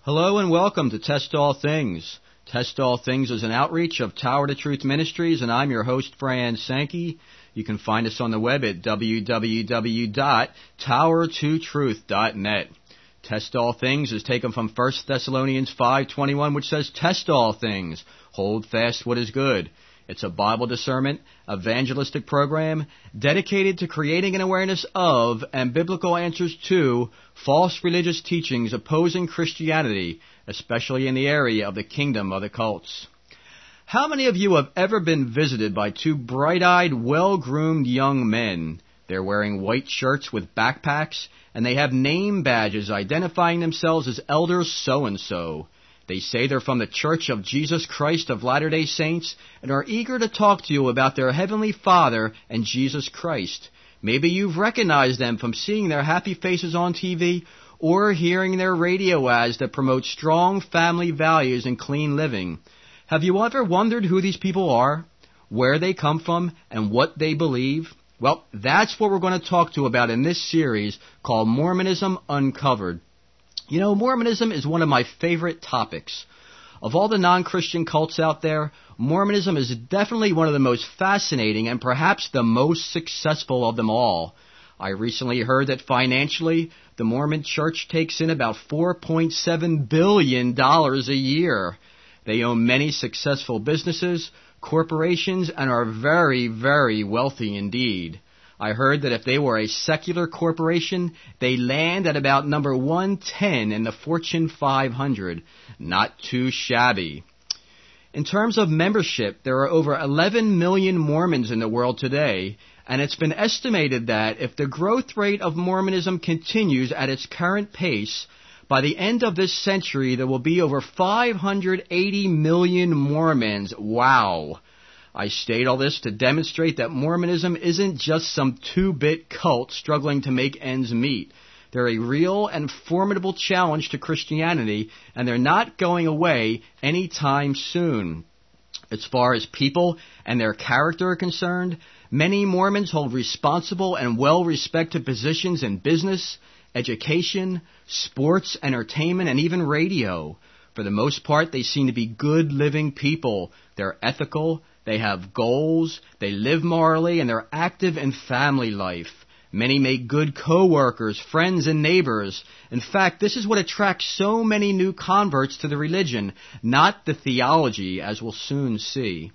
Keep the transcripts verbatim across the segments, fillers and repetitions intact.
Hello and welcome to Test All Things. Test All Things is an outreach of Tower to Truth Ministries, and I'm your host, Fran Sankey. You can find us on the web at w w w dot tower to truth dot net. Test All Things is taken from First Thessalonians five twenty-one, which says, Test all things, hold fast what is good. It's a Bible discernment, evangelistic program dedicated to creating an awareness of and biblical answers to false religious teachings opposing Christianity, especially in the area of the kingdom of the cults. How many of you have ever been visited by two bright-eyed, well-groomed young men? They're wearing white shirts with backpacks, and they have name badges identifying themselves as Elders so-and-so. They say they're from the Church of Jesus Christ of Latter-day Saints and are eager to talk to you about their Heavenly Father and Jesus Christ. Maybe you've recognized them from seeing their happy faces on T V or hearing their radio ads that promote strong family values and clean living. Have you ever wondered who these people are, where they come from, and what they believe? Well, that's what we're going to talk to you about in this series called Mormonism Uncovered. You know, Mormonism is one of my favorite topics. Of all the non-Christian cults out there, Mormonism is definitely one of the most fascinating and perhaps the most successful of them all. I recently heard that financially, the Mormon Church takes in about four point seven billion dollars a year. They own many successful businesses, corporations, and are very, very wealthy indeed. I heard that if they were a secular corporation, they land at about number one ten in the Fortune five hundred. Not too shabby. In terms of membership, there are over eleven million Mormons in the world today, and it's been estimated that if the growth rate of Mormonism continues at its current pace, by the end of this century there will be over five hundred eighty million Mormons. Wow! I state all this to demonstrate that Mormonism isn't just some two-bit cult struggling to make ends meet. They're a real and formidable challenge to Christianity, and they're not going away anytime soon. As far as people and their character are concerned, many Mormons hold responsible and well-respected positions in business, education, sports, entertainment, and even radio. For the most part, they seem to be good living people. They're ethical, they have goals, they live morally, and they're active in family life. Many make good co-workers, friends, and neighbors. In fact, this is what attracts so many new converts to the religion, not the theology, as we'll soon see.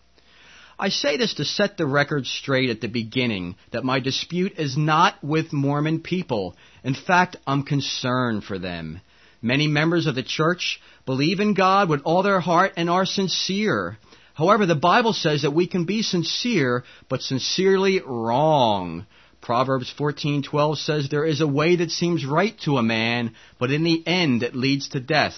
I say this to set the record straight at the beginning, that my dispute is not with Mormon people. In fact, I'm concerned for them. Many members of the church believe in God with all their heart and are sincere. However, the Bible says that we can be sincere, but sincerely wrong. Proverbs fourteen twelve says there is a way that seems right to a man, but in the end it leads to death.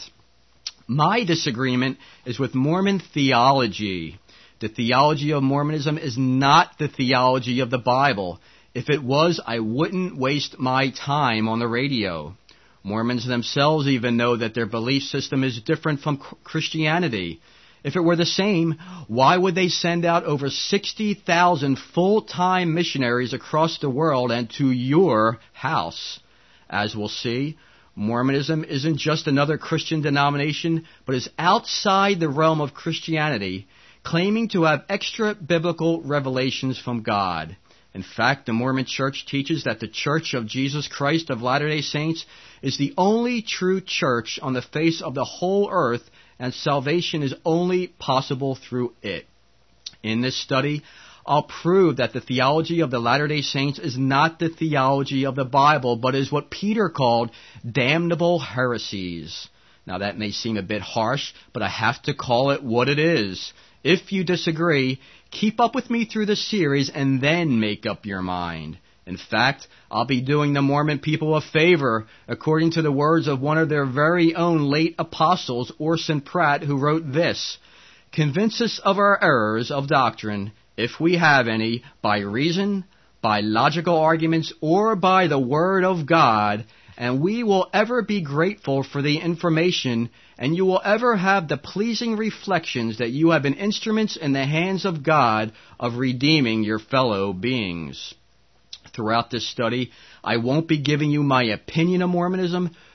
My disagreement is with Mormon theology. The theology of Mormonism is not the theology of the Bible. If it was, I wouldn't waste my time on the radio. Mormons themselves even know that their belief system is different from Christianity. If it were the same, why would they send out over sixty thousand full-time missionaries across the world and to your house? As we'll see, Mormonism isn't just another Christian denomination, but is outside the realm of Christianity, claiming to have extra biblical revelations from God. In fact, the Mormon Church teaches that the Church of Jesus Christ of Latter-day Saints is the only true church on the face of the whole earth, and salvation is only possible through it. In this study, I'll prove that the theology of the Latter-day Saints is not the theology of the Bible, but is what Peter called damnable heresies. Now that may seem a bit harsh, but I have to call it what it is. If you disagree, keep up with me through the series and then make up your mind. In fact, I'll be doing the Mormon people a favor, according to the words of one of their very own late apostles, Orson Pratt, who wrote this: "Convince us of our errors of doctrine, if we have any, by reason, by logical arguments, or by the Word of God, and we will ever be grateful for the information, and you will ever have the pleasing reflections that you have been instruments in the hands of God of redeeming your fellow beings." Throughout this study, I won't be giving you my opinion of Mormonism,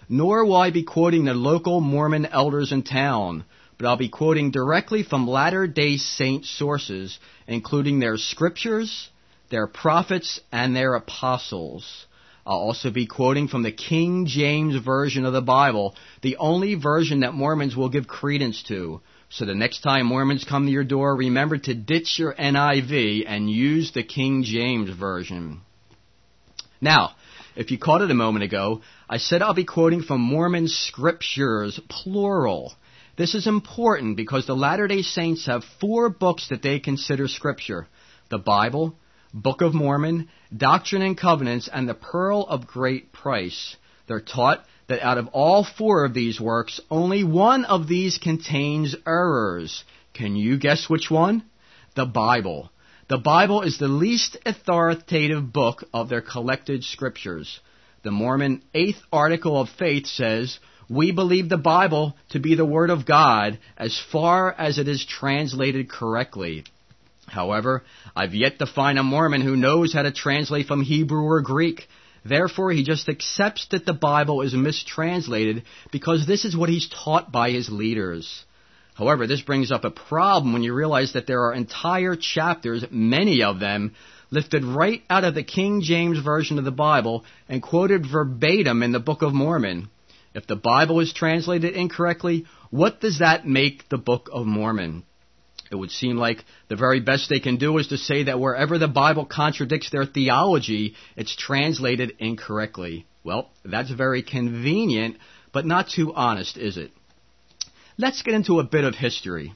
nor will I be quoting the local Mormon elders in town, but I'll be quoting directly from Latter-day Saint sources, including their scriptures, their prophets, and their apostles. I'll also be quoting from the King James Version of the Bible, the only version that Mormons will give credence to. So the next time Mormons come to your door, remember to ditch your N I V and use the King James Version. Now, if you caught it a moment ago, I said I'll be quoting from Mormon scriptures, plural. This is important because the Latter-day Saints have four books that they consider scripture: the Bible, Book of Mormon, Doctrine and Covenants, and the Pearl of Great Price. They're taught that out of all four of these works, only one of these contains errors. Can you guess which one? The Bible. The Bible is the least authoritative book of their collected scriptures. The Mormon Eighth Article of Faith says, "We believe the Bible to be the Word of God as far as it is translated correctly." However, I've yet to find a Mormon who knows how to translate from Hebrew or Greek. Therefore, he just accepts that the Bible is mistranslated because this is what he's taught by his leaders. However, this brings up a problem when you realize that there are entire chapters, many of them, lifted right out of the King James Version of the Bible and quoted verbatim in the Book of Mormon. If the Bible is translated incorrectly, what does that make the Book of Mormon? It would seem like the very best they can do is to say that wherever the Bible contradicts their theology, it's translated incorrectly. Well, that's very convenient, but not too honest, is it? Let's get into a bit of history.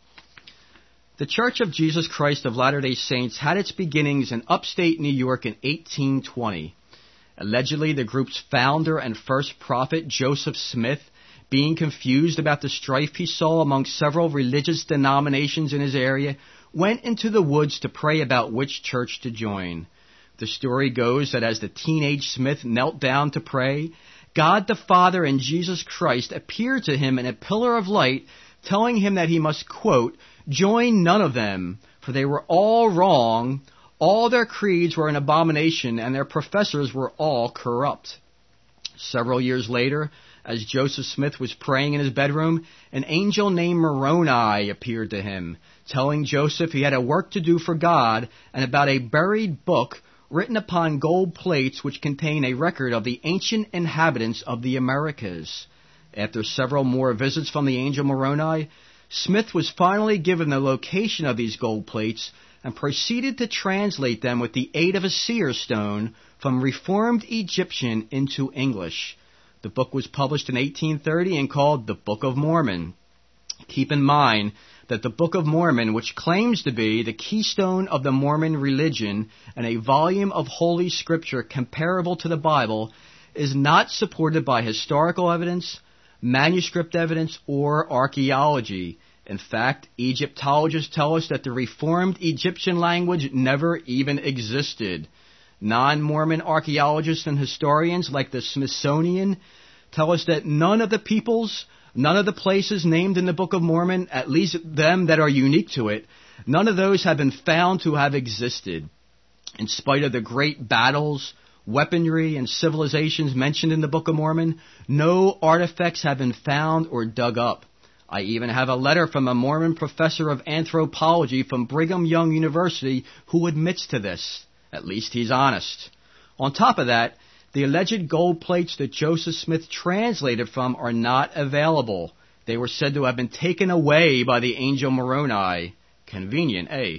The Church of Jesus Christ of Latter-day Saints had its beginnings in upstate New York in eighteen twenty. Allegedly, the group's founder and first prophet, Joseph Smith, being confused about the strife he saw among several religious denominations in his area, went into the woods to pray about which church to join. The story goes that as the teenage Smith knelt down to pray, God the Father and Jesus Christ appeared to him in a pillar of light, telling him that he must, quote, "join none of them, for they were all wrong, all their creeds were an abomination, and their professors were all corrupt." Several years later, as Joseph Smith was praying in his bedroom, an angel named Moroni appeared to him, telling Joseph he had a work to do for God and about a buried book written upon gold plates which contain a record of the ancient inhabitants of the Americas. After several more visits from the angel Moroni, Smith was finally given the location of these gold plates and proceeded to translate them with the aid of a seer stone from Reformed Egyptian into English. The book was published in eighteen thirty and called the Book of Mormon. Keep in mind that the Book of Mormon, which claims to be the keystone of the Mormon religion and a volume of Holy Scripture comparable to the Bible, is not supported by historical evidence, manuscript evidence, or archaeology. In fact, Egyptologists tell us that the Reformed Egyptian language never even existed. Non-Mormon archaeologists and historians like the Smithsonian tell us that none of the peoples, none of the places named in the Book of Mormon, at least them that are unique to it, none of those have been found to have existed. In spite of the great battles, weaponry, and civilizations mentioned in the Book of Mormon, no artifacts have been found or dug up. I even have a letter from a Mormon professor of anthropology from Brigham Young University who admits to this. At least he's honest. On top of that, the alleged gold plates that Joseph Smith translated from are not available. They were said to have been taken away by the angel Moroni. Convenient, eh?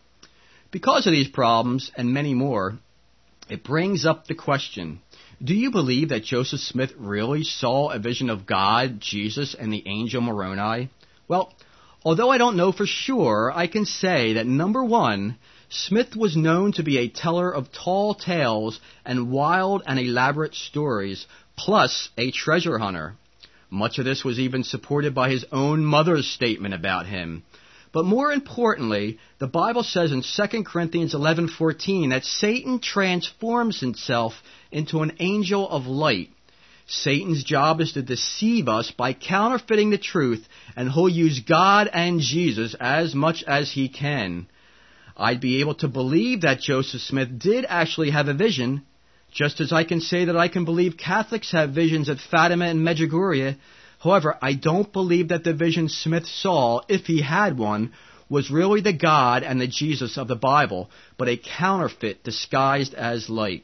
Because of these problems and many more, it brings up the question, do you believe that Joseph Smith really saw a vision of God, Jesus, and the angel Moroni? Well, although I don't know for sure, I can say that number one, Smith was known to be a teller of tall tales and wild and elaborate stories, plus a treasure hunter. Much of this was even supported by his own mother's statement about him. But more importantly, the Bible says in Second Corinthians eleven fourteen that Satan transforms himself into an angel of light. Satan's job is to deceive us by counterfeiting the truth, and he'll use God and Jesus as much as he can. I'd be able to believe that Joseph Smith did actually have a vision, Just as I can say that I can believe Catholics have visions at Fatima and Medjugorje, however, I don't believe that the vision Smith saw, if he had one, was really the God and the Jesus of the Bible, but a counterfeit disguised as light.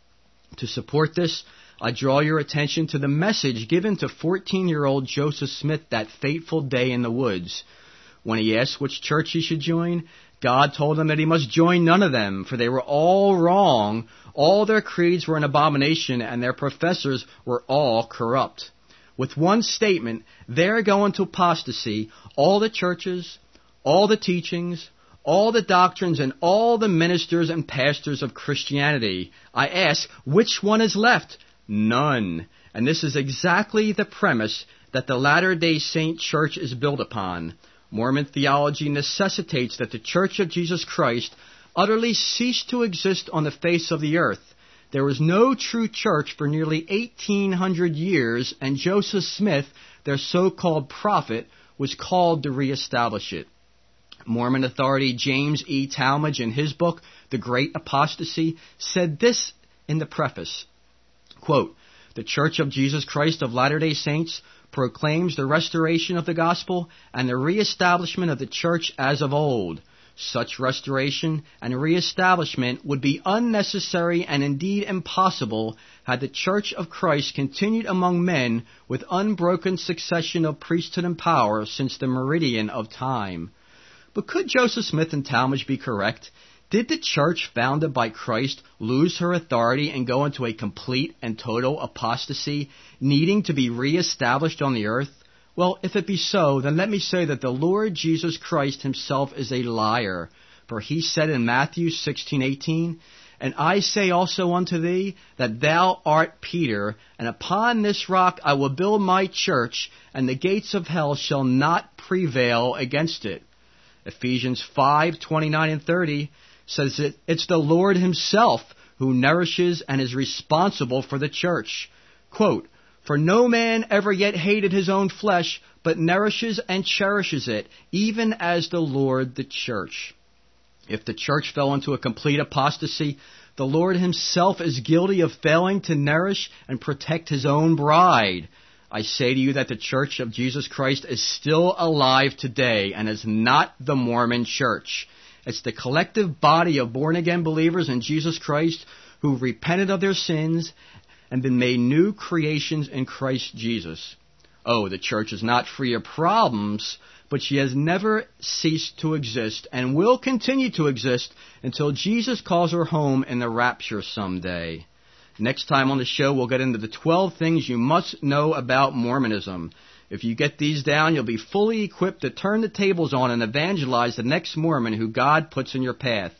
To support this, I draw your attention to the message given to fourteen-year-old Joseph Smith that fateful day in the woods. When he asked which church he should join, God told him that he must join none of them, for they were all wrong. All their creeds were an abomination, and their professors were all corrupt. With one statement, they're going to apostasy all the churches, all the teachings, all the doctrines, and all the ministers and pastors of Christianity. I ask, which one is left? None. And this is exactly the premise that the Latter-day Saint Church is built upon. Mormon theology necessitates that the Church of Jesus Christ utterly cease to exist on the face of the earth. There was no true church for nearly eighteen hundred years, and Joseph Smith, their so-called prophet, was called to reestablish it. Mormon authority James E. Talmage, in his book, The Great Apostasy, said this in the preface, quote, "The Church of Jesus Christ of Latter-day Saints proclaims the restoration of the gospel and the reestablishment of the church as of old. Such restoration and reestablishment would be unnecessary and indeed impossible had the Church of Christ continued among men with unbroken succession of priesthood and power since the meridian of time." But could Joseph Smith and Talmage be correct? Did the church founded by Christ lose her authority and go into a complete and total apostasy, needing to be reestablished on the earth? Well, if it be so, then let me say that the Lord Jesus Christ himself is a liar. For he said in Matthew sixteen eighteen, "And I say also unto thee, that thou art Peter, and upon this rock I will build my church, and the gates of hell shall not prevail against it." Ephesians five twenty-nine and thirty says that it's the Lord himself who nourishes and is responsible for the church. Quote, "For no man ever yet hated his own flesh, but nourishes and cherishes it, even as the Lord the church." If the church fell into a complete apostasy, the Lord himself is guilty of failing to nourish and protect his own bride. I say to you that the Church of Jesus Christ is still alive today and is not the Mormon Church. It's the collective body of born-again believers in Jesus Christ who repented of their sins and been made new creations in Christ Jesus. Oh, the church is not free of problems, but she has never ceased to exist and will continue to exist until Jesus calls her home in the rapture someday. Next time on the show, we'll get into the twelve things you must know about Mormonism. If you get these down, you'll be fully equipped to turn the tables on and evangelize the next Mormon who God puts in your path.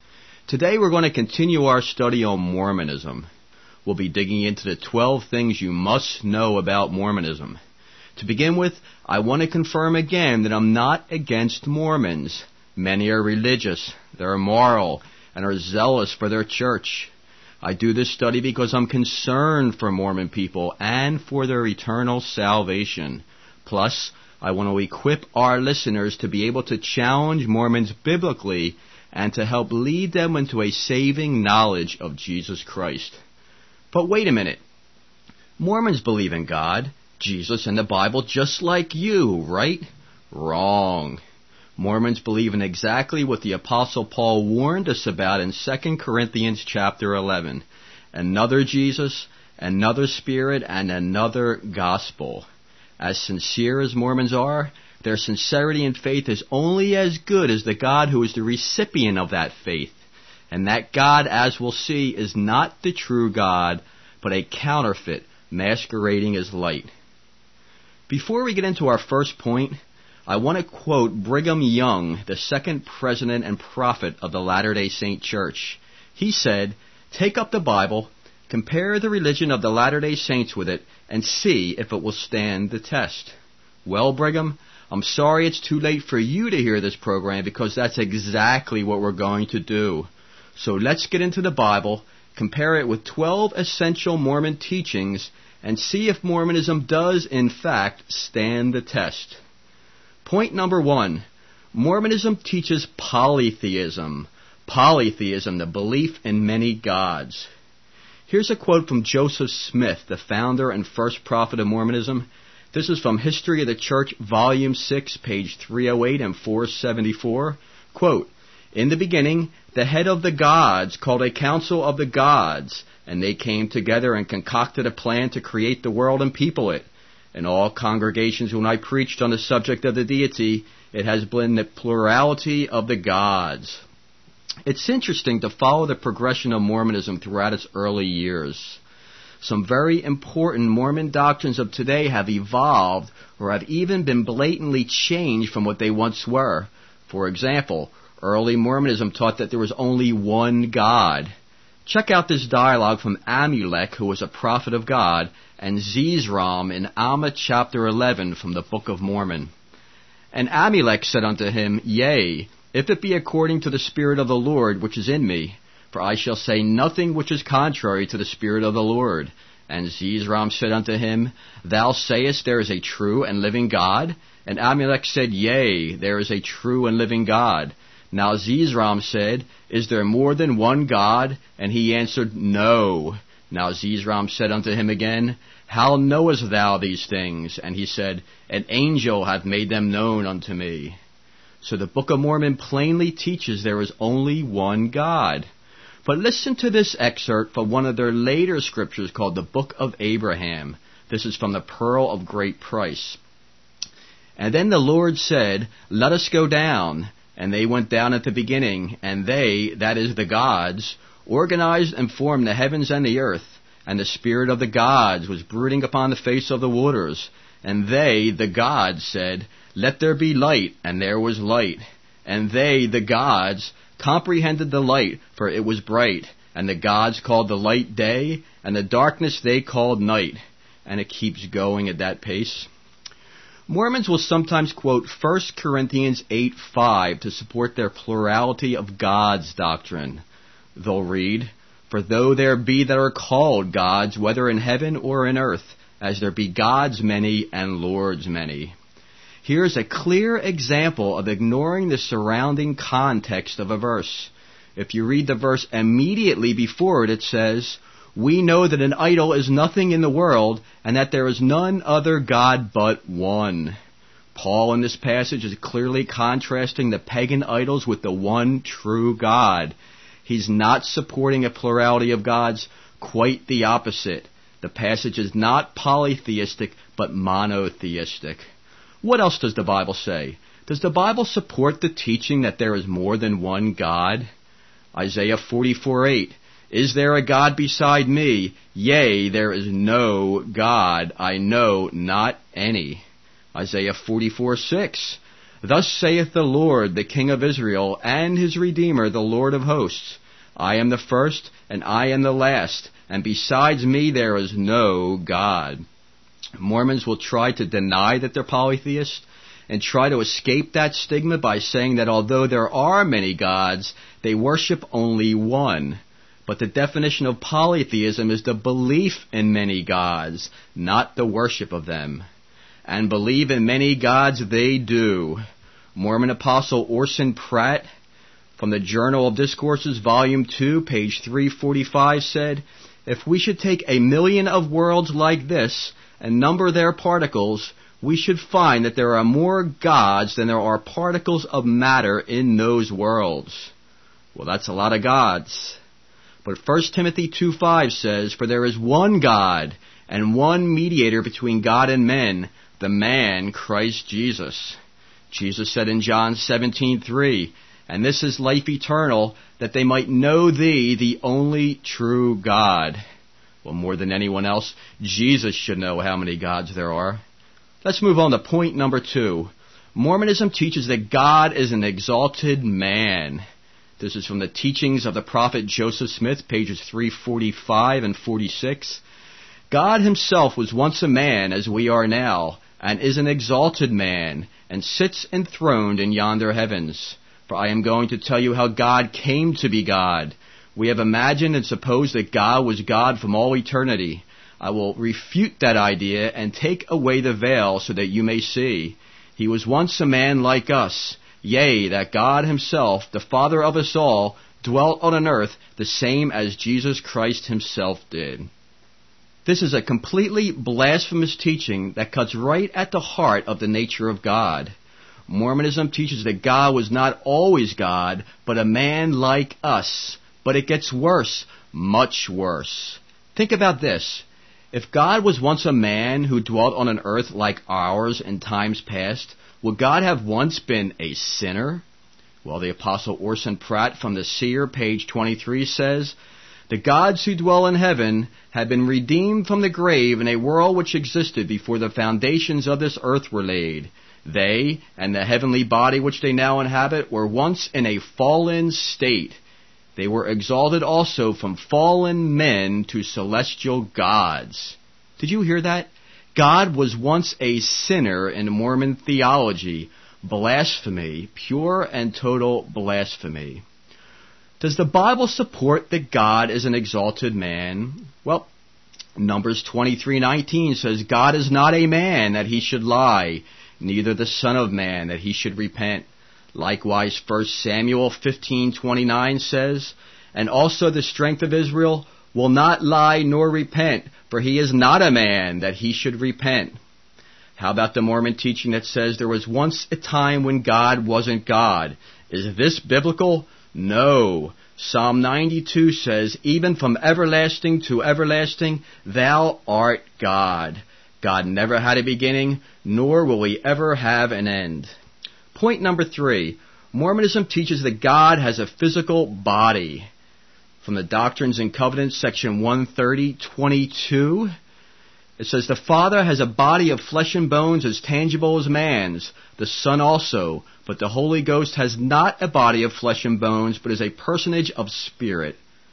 Today, we're going to continue our study on Mormonism. We'll be digging into the twelve things you must know about Mormonism. To begin with, I want to confirm again that I'm not against Mormons. Many are religious, they're moral, and are zealous for their church. I do this study because I'm concerned for Mormon people and for their eternal salvation. Plus, I want to equip our listeners to be able to challenge Mormons biblically and to help lead them into a saving knowledge of Jesus Christ. But wait a minute. Mormons believe in God, Jesus, and the Bible just like you, right? Wrong. Mormons believe in exactly what the Apostle Paul warned us about in Second Corinthians chapter eleven. Another Jesus, another Spirit, and another gospel. As sincere as Mormons are, their sincerity and faith is only as good as the God who is the recipient of that faith. And that God, as we'll see, is not the true God, but a counterfeit masquerading as light. Before we get into our first point, I want to quote Brigham Young, the second president and prophet of the Latter-day Saint Church. He said, "Take up the Bible, compare the religion of the Latter-day Saints with it, and see if it will stand the test." Well, Brigham, I'm sorry it's too late for you to hear this program because that's exactly what we're going to do. So let's get into the Bible, compare it with twelve essential Mormon teachings, and see if Mormonism does, in fact, stand the test. Point number one, Mormonism teaches polytheism. Polytheism, the belief in many gods. Here's a quote from Joseph Smith, the founder and first prophet of Mormonism. This is from History of the Church, Volume six, page three oh eight and four seventy-four. Quote, "In the beginning, the head of the gods called a council of the gods, and they came together and concocted a plan to create the world and people it. In all congregations when I preached on the subject of the deity, it has been the plurality of the gods." It's interesting to follow the progression of Mormonism throughout its early years. Some very important Mormon doctrines of today have evolved or have even been blatantly changed from what they once were. For example, early Mormonism taught that there was only one God. Check out this dialogue from Amulek, who was a prophet of God, and Zeezrom in Alma chapter eleven from the Book of Mormon. "And Amulek said unto him, Yea, if it be according to the Spirit of the Lord which is in me, for I shall say nothing which is contrary to the Spirit of the Lord. And Zeezrom said unto him, Thou sayest there is a true and living God? And Amulek said, Yea, there is a true and living God. Now Zeezrom said, Is there more than one God? And he answered, No. Now Zeezrom said unto him again, How knowest thou these things? And he said, An angel hath made them known unto me. So the Book of Mormon plainly teaches there is only one God. But listen to this excerpt from one of their later scriptures called the Book of Abraham. This is from the Pearl of Great Price. And then the Lord said, Let us go down. And they went down at the beginning, and they, that is the gods, organized and formed the heavens and the earth. And the spirit of the gods was brooding upon the face of the waters. And they, the gods, said, Let there be light, and there was light. And they, the gods, comprehended the light, for it was bright. And the gods called the light day, and the darkness they called night. And it keeps going at that pace. Mormons will sometimes quote First Corinthians eight five to support their plurality of gods doctrine. They'll read, For though there be that are called gods, whether in heaven or in earth, as there be gods many and lords many. Here's a clear example of ignoring the surrounding context of a verse. If you read the verse immediately before it, it says, We know that an idol is nothing in the world, and that there is none other God but one. Paul in this passage is clearly contrasting the pagan idols with the one true God. He's not supporting a plurality of gods, quite the opposite. The passage is not polytheistic, but monotheistic. What else does the Bible say? Does the Bible support the teaching that there is more than one God? Isaiah forty-four eight. Is there a God beside me? Yea, there is no God, I know not any. Isaiah forty-four six. Thus saith the Lord, the King of Israel, and his Redeemer, the Lord of hosts. I am the first, and I am the last, and besides me there is no God. Mormons will try to deny that they're polytheists, and try to escape that stigma by saying that although there are many gods, they worship only one. But the definition of polytheism is the belief in many gods, not the worship of them. And believe in many gods they do. Mormon Apostle Orson Pratt, from the Journal of Discourses, Volume two, page three forty-five, said, If we should take a million of worlds like this and number their particles, we should find that there are more gods than there are particles of matter in those worlds. Well, that's a lot of gods. But First Timothy two five says, For there is one God, and one mediator between God and men, the man Christ Jesus. Jesus said in John seventeen three, And this is life eternal, that they might know thee, the only true God. Well, more than anyone else, Jesus should know how many gods there are. Let's move on to point number two. Mormonism teaches that God is an exalted man. This is from the Teachings of the Prophet Joseph Smith, pages three forty-five and forty-six. God himself was once a man, as we are now, and is an exalted man, and sits enthroned in yonder heavens. For I am going to tell you how God came to be God. We have imagined and supposed that God was God from all eternity. I will refute that idea and take away the veil so that you may see. He was once a man like us. Yea, that God himself, the Father of us all, dwelt on an earth the same as Jesus Christ himself did. This is a completely blasphemous teaching that cuts right at the heart of the nature of God. Mormonism teaches that God was not always God, but a man like us. But it gets worse, much worse. Think about this. If God was once a man who dwelt on an earth like ours in times past, would God have once been a sinner? Well, the Apostle Orson Pratt from the Seer, page twenty-three, says, "The gods who dwell in heaven have been redeemed from the grave in a world which existed before the foundations of this earth were laid. They, and the heavenly body which they now inhabit, were once in a fallen state. They were exalted also from fallen men to celestial gods." Did you hear that? God was once a sinner in Mormon theology. Blasphemy, pure and total blasphemy. Does the Bible support that God is an exalted man? Well, Numbers twenty-three nineteen says, "God is not a man that he should lie, neither the son of man that he should repent." Likewise, First Samuel fifteen twenty-nine says, "And also the strength of Israel will not lie nor repent, for he is not a man that he should repent." How about the Mormon teaching that says there was once a time when God wasn't God? Is this biblical? No. Psalm ninety-two says, "Even from everlasting to everlasting, thou art God." God never had a beginning, nor will he ever have an end. Point number three, Mormonism teaches that God has a physical body. From the Doctrines and Covenants, section one thirty twenty-two, it says, "The Father has a body of flesh and bones as tangible as man's, the Son also, but the Holy Ghost has not a body of flesh and bones, but is a personage of spirit."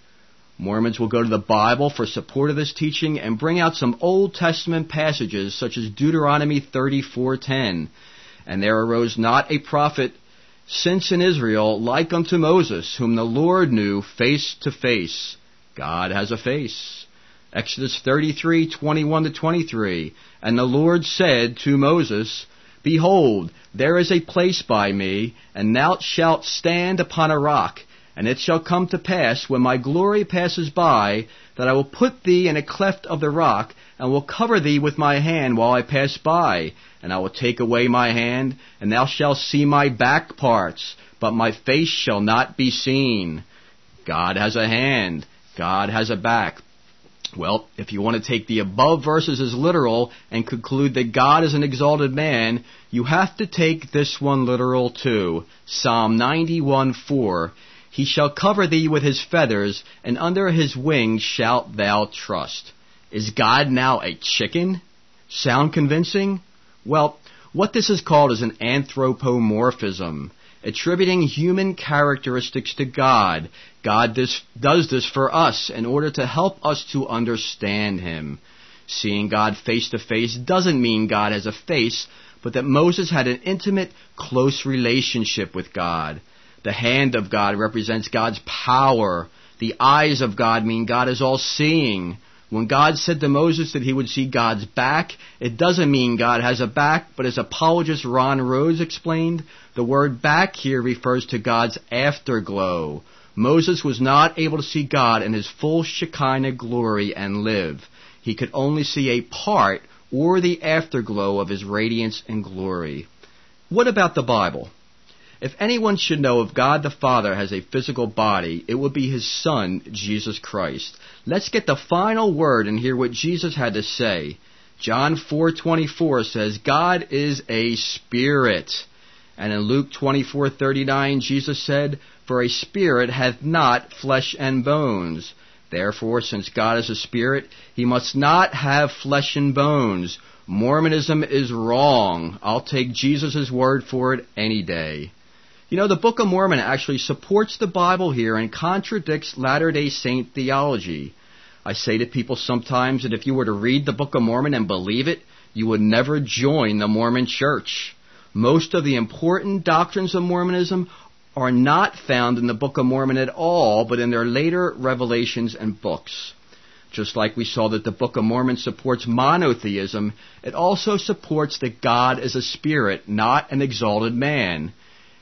Mormons will go to the Bible for support of this teaching and bring out some Old Testament passages such as Deuteronomy thirty-four ten. "And there arose not a prophet since in Israel like unto Moses, whom the Lord knew face to face." God has a face. Exodus thirty-three twenty-one to twenty-three. "And the Lord said to Moses, Behold, there is a place by me, and thou shalt stand upon a rock. And it shall come to pass, when my glory passes by, that I will put thee in a cleft of the rock, and will cover thee with my hand while I pass by. And I will take away my hand, and thou shalt see my back parts, but my face shall not be seen." God has a hand. God has a back. Well, if you want to take the above verses as literal and conclude that God is an exalted man, you have to take this one literal too. Psalm ninety-one four. "He shall cover thee with his feathers, and under his wings shalt thou trust." Is God now a chicken? Sound convincing? Well, what this is called is an anthropomorphism, attributing human characteristics to God. God this, does this for us in order to help us to understand him. Seeing God face to face doesn't mean God has a face, but that Moses had an intimate, close relationship with God. The hand of God represents God's power. The eyes of God mean God is all-seeing. When God said to Moses that he would see God's back, it doesn't mean God has a back, but as apologist Ron Rhodes explained, the word back here refers to God's afterglow. Moses was not able to see God in his full Shekinah glory and live. He could only see a part or the afterglow of his radiance and glory. What about the Bible? If anyone should know if God the Father has a physical body, it would be his Son, Jesus Christ. Let's get the final word and hear what Jesus had to say. John four twenty-four says, "God is a spirit." And in Luke twenty-four thirty-nine, Jesus said, "For a spirit hath not flesh and bones. Therefore, since God is a spirit, he must not have flesh and bones." Mormonism is wrong. I'll take Jesus' word for it any day. You know, the Book of Mormon actually supports the Bible here and contradicts Latter-day Saint theology. I say to people sometimes that if you were to read the Book of Mormon and believe it, you would never join the Mormon Church. Most of the important doctrines of Mormonism are not found in the Book of Mormon at all, but in their later revelations and books. Just like we saw that the Book of Mormon supports monotheism, it also supports that God is a spirit, not an exalted man.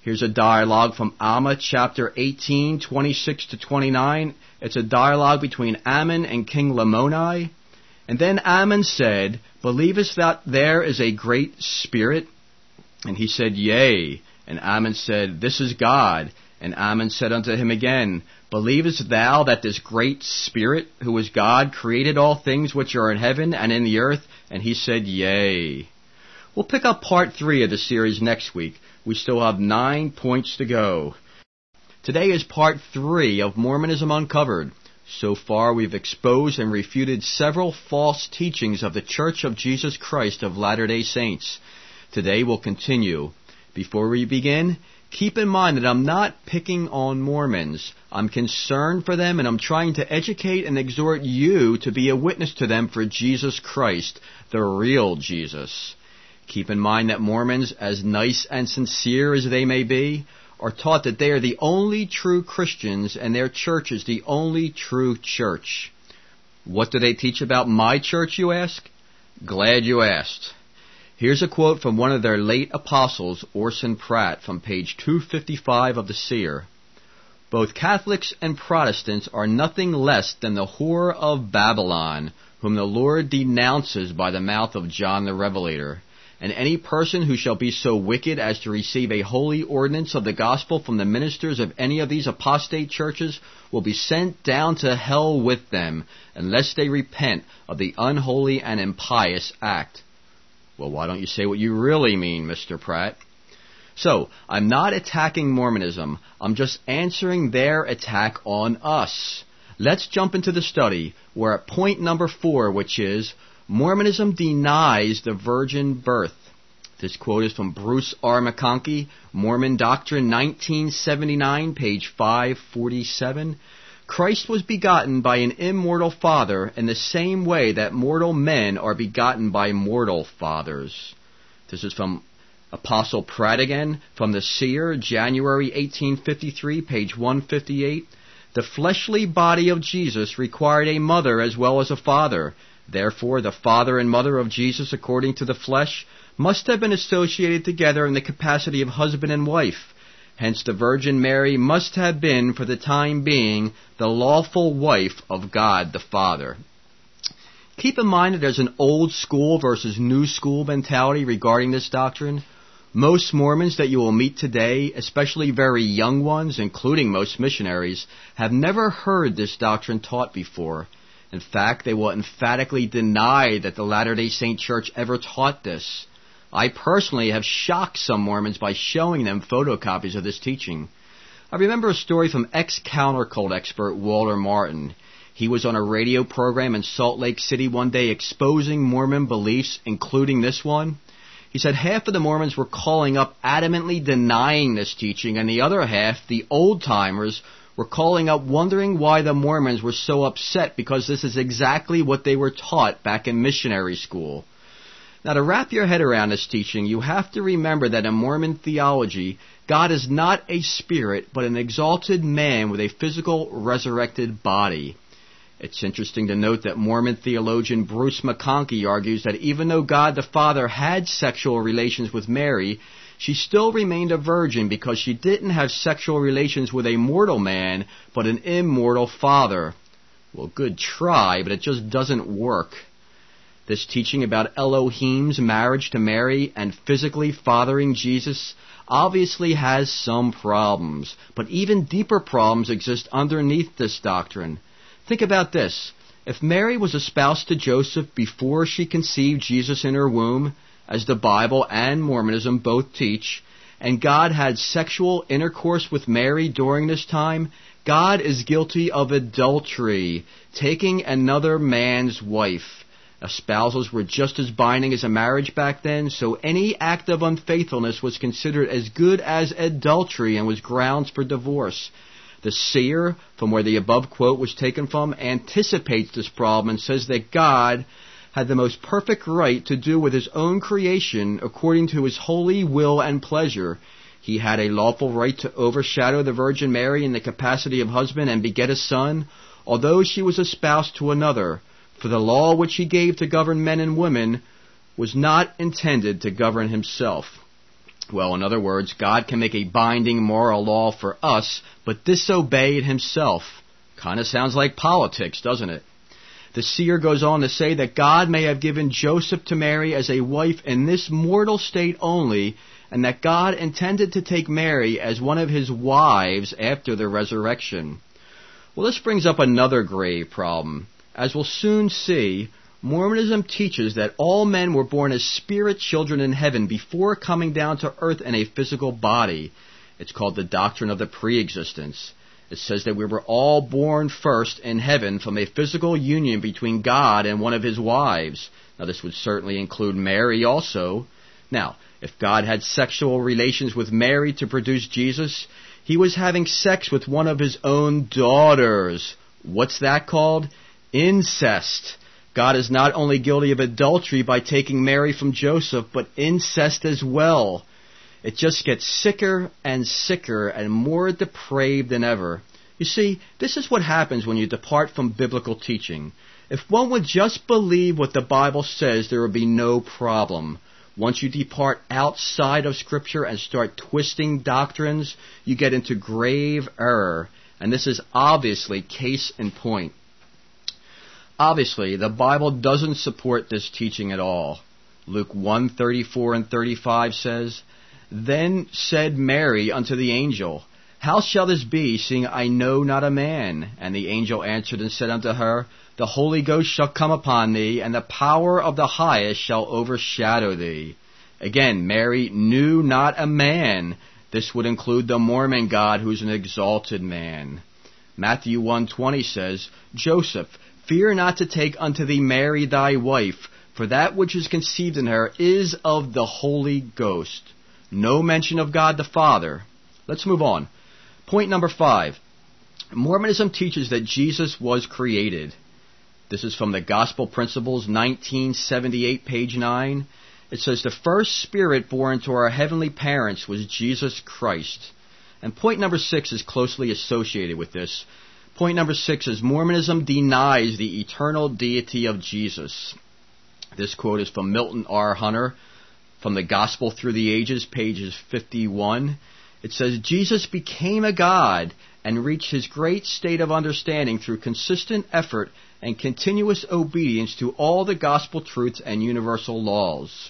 Here's a dialogue from Alma chapter eighteen, twenty-six to twenty-nine. It's a dialogue between Ammon and King Lamoni. And then Ammon said, Believest thou there is a great spirit? And he said, Yea. And Ammon said, This is God. And Ammon said unto him again, Believest thou that this great spirit, who is God, created all things which are in heaven and in the earth? And he said, Yea. We'll pick up part three of the series next week. We still have nine points to go. Today is part three of Mormonism Uncovered. So far, we've exposed and refuted several false teachings of the Church of Jesus Christ of Latter-day Saints. Today, we'll continue. Before we begin, keep in mind that I'm not picking on Mormons. I'm concerned for them, and I'm trying to educate and exhort you to be a witness to them for Jesus Christ, the real Jesus. Keep in mind that Mormons, as nice and sincere as they may be, are taught that they are the only true Christians and their church is the only true church. What do they teach about my church, you ask? Glad you asked. Here's a quote from one of their late apostles, Orson Pratt, from page two fifty-five of the Seer. Both Catholics and Protestants are nothing less than the whore of Babylon, whom the Lord denounces by the mouth of John the Revelator. And any person who shall be so wicked as to receive a holy ordinance of the gospel from the ministers of any of these apostate churches will be sent down to hell with them, unless they repent of the unholy and impious act. Well, why don't you say what you really mean, Mister Pratt? So, I'm not attacking Mormonism. I'm just answering their attack on us. Let's jump into the study. We're at point number four, which is Mormonism denies the virgin birth. This quote is from Bruce R. McConkie, Mormon Doctrine, nineteen seventy-nine, page five forty-seven. Christ was begotten by an immortal father in the same way that mortal men are begotten by mortal fathers. This is from Apostle Pratt again, from the Seer, January eighteen fifty-three, page one fifty-eight. The fleshly body of Jesus required a mother as well as a father. Therefore, the father and mother of Jesus, according to the flesh, must have been associated together in the capacity of husband and wife. Hence, the Virgin Mary must have been, for the time being, the lawful wife of God the Father. Keep in mind that there's an old school versus new school mentality regarding this doctrine. Most Mormons that you will meet today, especially very young ones, including most missionaries, have never heard this doctrine taught before. In fact, they will emphatically deny that the Latter-day Saint Church ever taught this. I personally have shocked some Mormons by showing them photocopies of this teaching. I remember a story from ex-countercult expert Walter Martin. He was on a radio program in Salt Lake City one day exposing Mormon beliefs, including this one. He said half of the Mormons were calling up adamantly denying this teaching, and the other half, the old-timers, were calling up wondering why the Mormons were so upset because this is exactly what they were taught back in missionary school. Now, to wrap your head around this teaching, you have to remember that in Mormon theology, God is not a spirit, but an exalted man with a physical, resurrected body. It's interesting to note that Mormon theologian Bruce McConkie argues that even though God the Father had sexual relations with Mary, she still remained a virgin because she didn't have sexual relations with a mortal man, but an immortal father. Well, good try, but it just doesn't work. This teaching about Elohim's marriage to Mary and physically fathering Jesus obviously has some problems, but even deeper problems exist underneath this doctrine. Think about this. If Mary was espoused to Joseph before she conceived Jesus in her womb, as the Bible and Mormonism both teach, and God had sexual intercourse with Mary during this time, God is guilty of adultery, taking another man's wife. Espousals were just as binding as a marriage back then, so any act of unfaithfulness was considered as good as adultery and was grounds for divorce. The Seer, from where the above quote was taken from, anticipates this problem and says that God had the most perfect right to do with his own creation according to his holy will and pleasure. He had a lawful right to overshadow the Virgin Mary in the capacity of husband and beget a son, although she was espoused to another. For the law which he gave to govern men and women was not intended to govern himself. Well, in other words, God can make a binding moral law for us, but disobey it himself. Kind of sounds like politics, doesn't it? The seer goes on to say that God may have given Joseph to Mary as a wife in this mortal state only, and that God intended to take Mary as one of his wives after the resurrection. Well, this brings up another grave problem. As we'll soon see, Mormonism teaches that all men were born as spirit children in heaven before coming down to earth in a physical body. It's called the doctrine of the pre-existence. It says that we were all born first in heaven from a physical union between God and one of his wives. Now, this would certainly include Mary also. Now, if God had sexual relations with Mary to produce Jesus, he was having sex with one of his own daughters. What's that called? Incest. God is not only guilty of adultery by taking Mary from Joseph, but incest as well. It just gets sicker and sicker and more depraved than ever. You see, this is what happens when you depart from biblical teaching. If one would just believe what the Bible says, there would be no problem. Once you depart outside of Scripture and start twisting doctrines, you get into grave error. And this is obviously case in point. Obviously, the Bible doesn't support this teaching at all. Luke one thirty-four and thirty-five says, "Then said Mary unto the angel, How shall this be, seeing I know not a man? And the angel answered and said unto her, The Holy Ghost shall come upon thee, and the power of the highest shall overshadow thee." Again, Mary knew not a man. This would include the Mormon God, who's an exalted man. Matthew one twenty says, "Joseph, fear not to take unto thee Mary thy wife, for that which is conceived in her is of the Holy Ghost." No mention of God the Father. Let's move on. Point number five. Mormonism teaches that Jesus was created. This is from the Gospel Principles, nineteen seventy-eight, page nine. It says, "The first spirit born to our heavenly parents was Jesus Christ." And point number six is closely associated with this. Point number six is Mormonism denies the eternal deity of Jesus. This quote is from Milton R. Hunter, from the Gospel Through the Ages, pages fifty-one. It says, "Jesus became a God and reached his great state of understanding through consistent effort and continuous obedience to all the gospel truths and universal laws."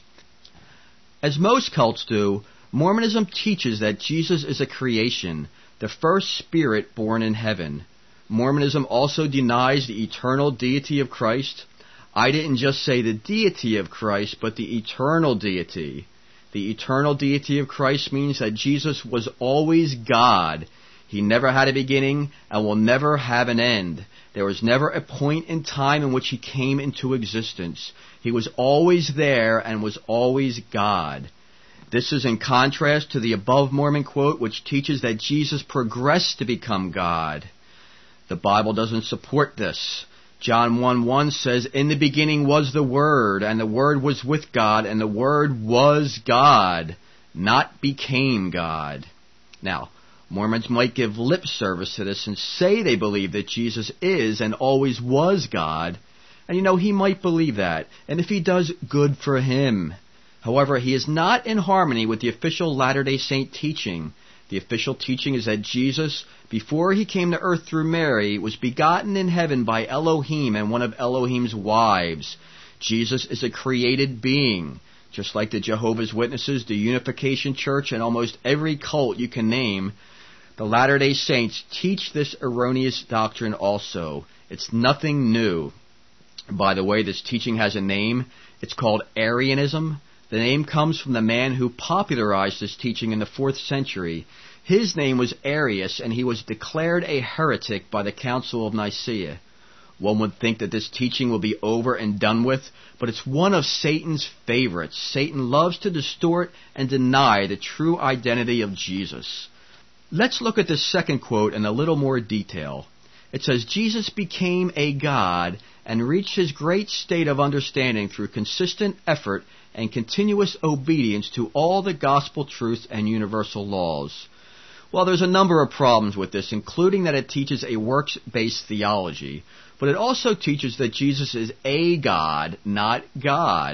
As most cults do, Mormonism teaches that Jesus is a creation, the first spirit born in heaven. Mormonism also denies the eternal deity of Christ. I didn't just say the deity of Christ, but the eternal deity. The eternal deity of Christ means that Jesus was always God. He never had a beginning and will never have an end. There was never a point in time in which he came into existence. He was always there and was always God. This is in contrast to the above Mormon quote, which teaches that Jesus progressed to become God. The Bible doesn't support this. John one one says, "In the beginning was the Word, and the Word was with God, and the Word was God," not became God. Now, Mormons might give lip service to this and say they believe that Jesus is and always was God. And you know, he might believe that. And if he does, good for him. However, he is not in harmony with the official Latter-day Saint teaching. The official teaching is that Jesus, before he came to earth through Mary, was begotten in heaven by Elohim and one of Elohim's wives. Jesus is a created being. Just like the Jehovah's Witnesses, the Unification Church, and almost every cult you can name, the Latter-day Saints teach this erroneous doctrine also. It's nothing new. By the way, this teaching has a name. It's called Arianism. The name comes from the man who popularized this teaching in the fourth century. His name was Arius, and he was declared a heretic by the Council of Nicaea. One would think that this teaching will be over and done with, but it's one of Satan's favorites. Satan loves to distort and deny the true identity of Jesus. Let's look at this second quote in a little more detail. It says, "Jesus became a God and reached his great state of understanding through consistent effort and continuous obedience to all the gospel truths and universal laws." Well, there's a number of problems with this, including that it teaches a works-based theology. But it also teaches that Jesus is a God, not God.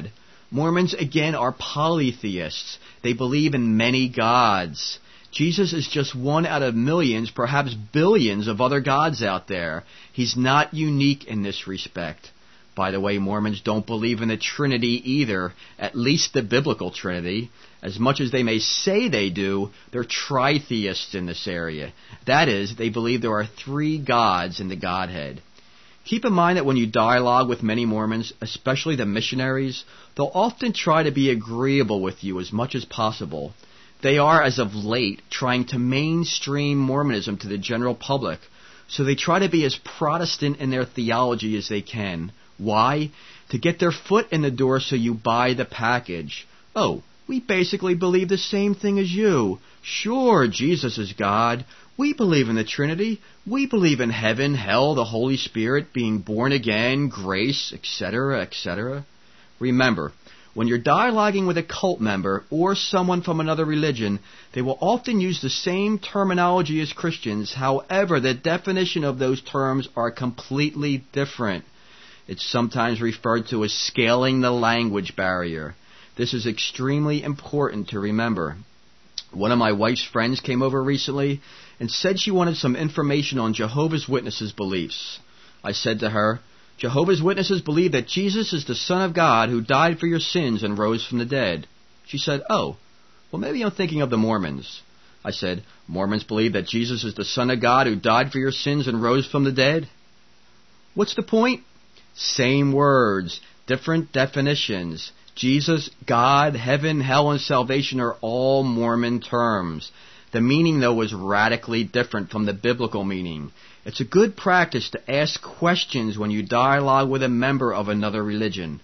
Mormons, again, are polytheists. They believe in many gods. Jesus is just one out of millions, perhaps billions of other gods out there. He's not unique in this respect. By the way, Mormons don't believe in the Trinity either, at least the biblical Trinity. As much as they may say they do, they're tritheists in this area. That is, they believe there are three gods in the Godhead. Keep in mind that when you dialogue with many Mormons, especially the missionaries, they'll often try to be agreeable with you as much as possible. They are, as of late, trying to mainstream Mormonism to the general public, so they try to be as Protestant in their theology as they can. Why? To get their foot in the door so you buy the package. Oh, we basically believe the same thing as you. Sure, Jesus is God. We believe in the Trinity. We believe in heaven, hell, the Holy Spirit, being born again, grace, et cetera, et cetera. Remember, when you're dialoguing with a cult member or someone from another religion, they will often use the same terminology as Christians. However, the definition of those terms are completely different. It's sometimes referred to as scaling the language barrier. This is extremely important to remember. One of my wife's friends came over recently and said she wanted some information on Jehovah's Witnesses' beliefs. I said to her, Jehovah's Witnesses believe that Jesus is the Son of God who died for your sins and rose from the dead. She said, oh, well, maybe I'm thinking of the Mormons. I said, Mormons believe that Jesus is the Son of God who died for your sins and rose from the dead? What's the point? Same words, different definitions. Jesus, God, heaven, hell, and salvation are all Mormon terms. The meaning, though, is radically different from the biblical meaning. It's a good practice to ask questions when you dialogue with a member of another religion.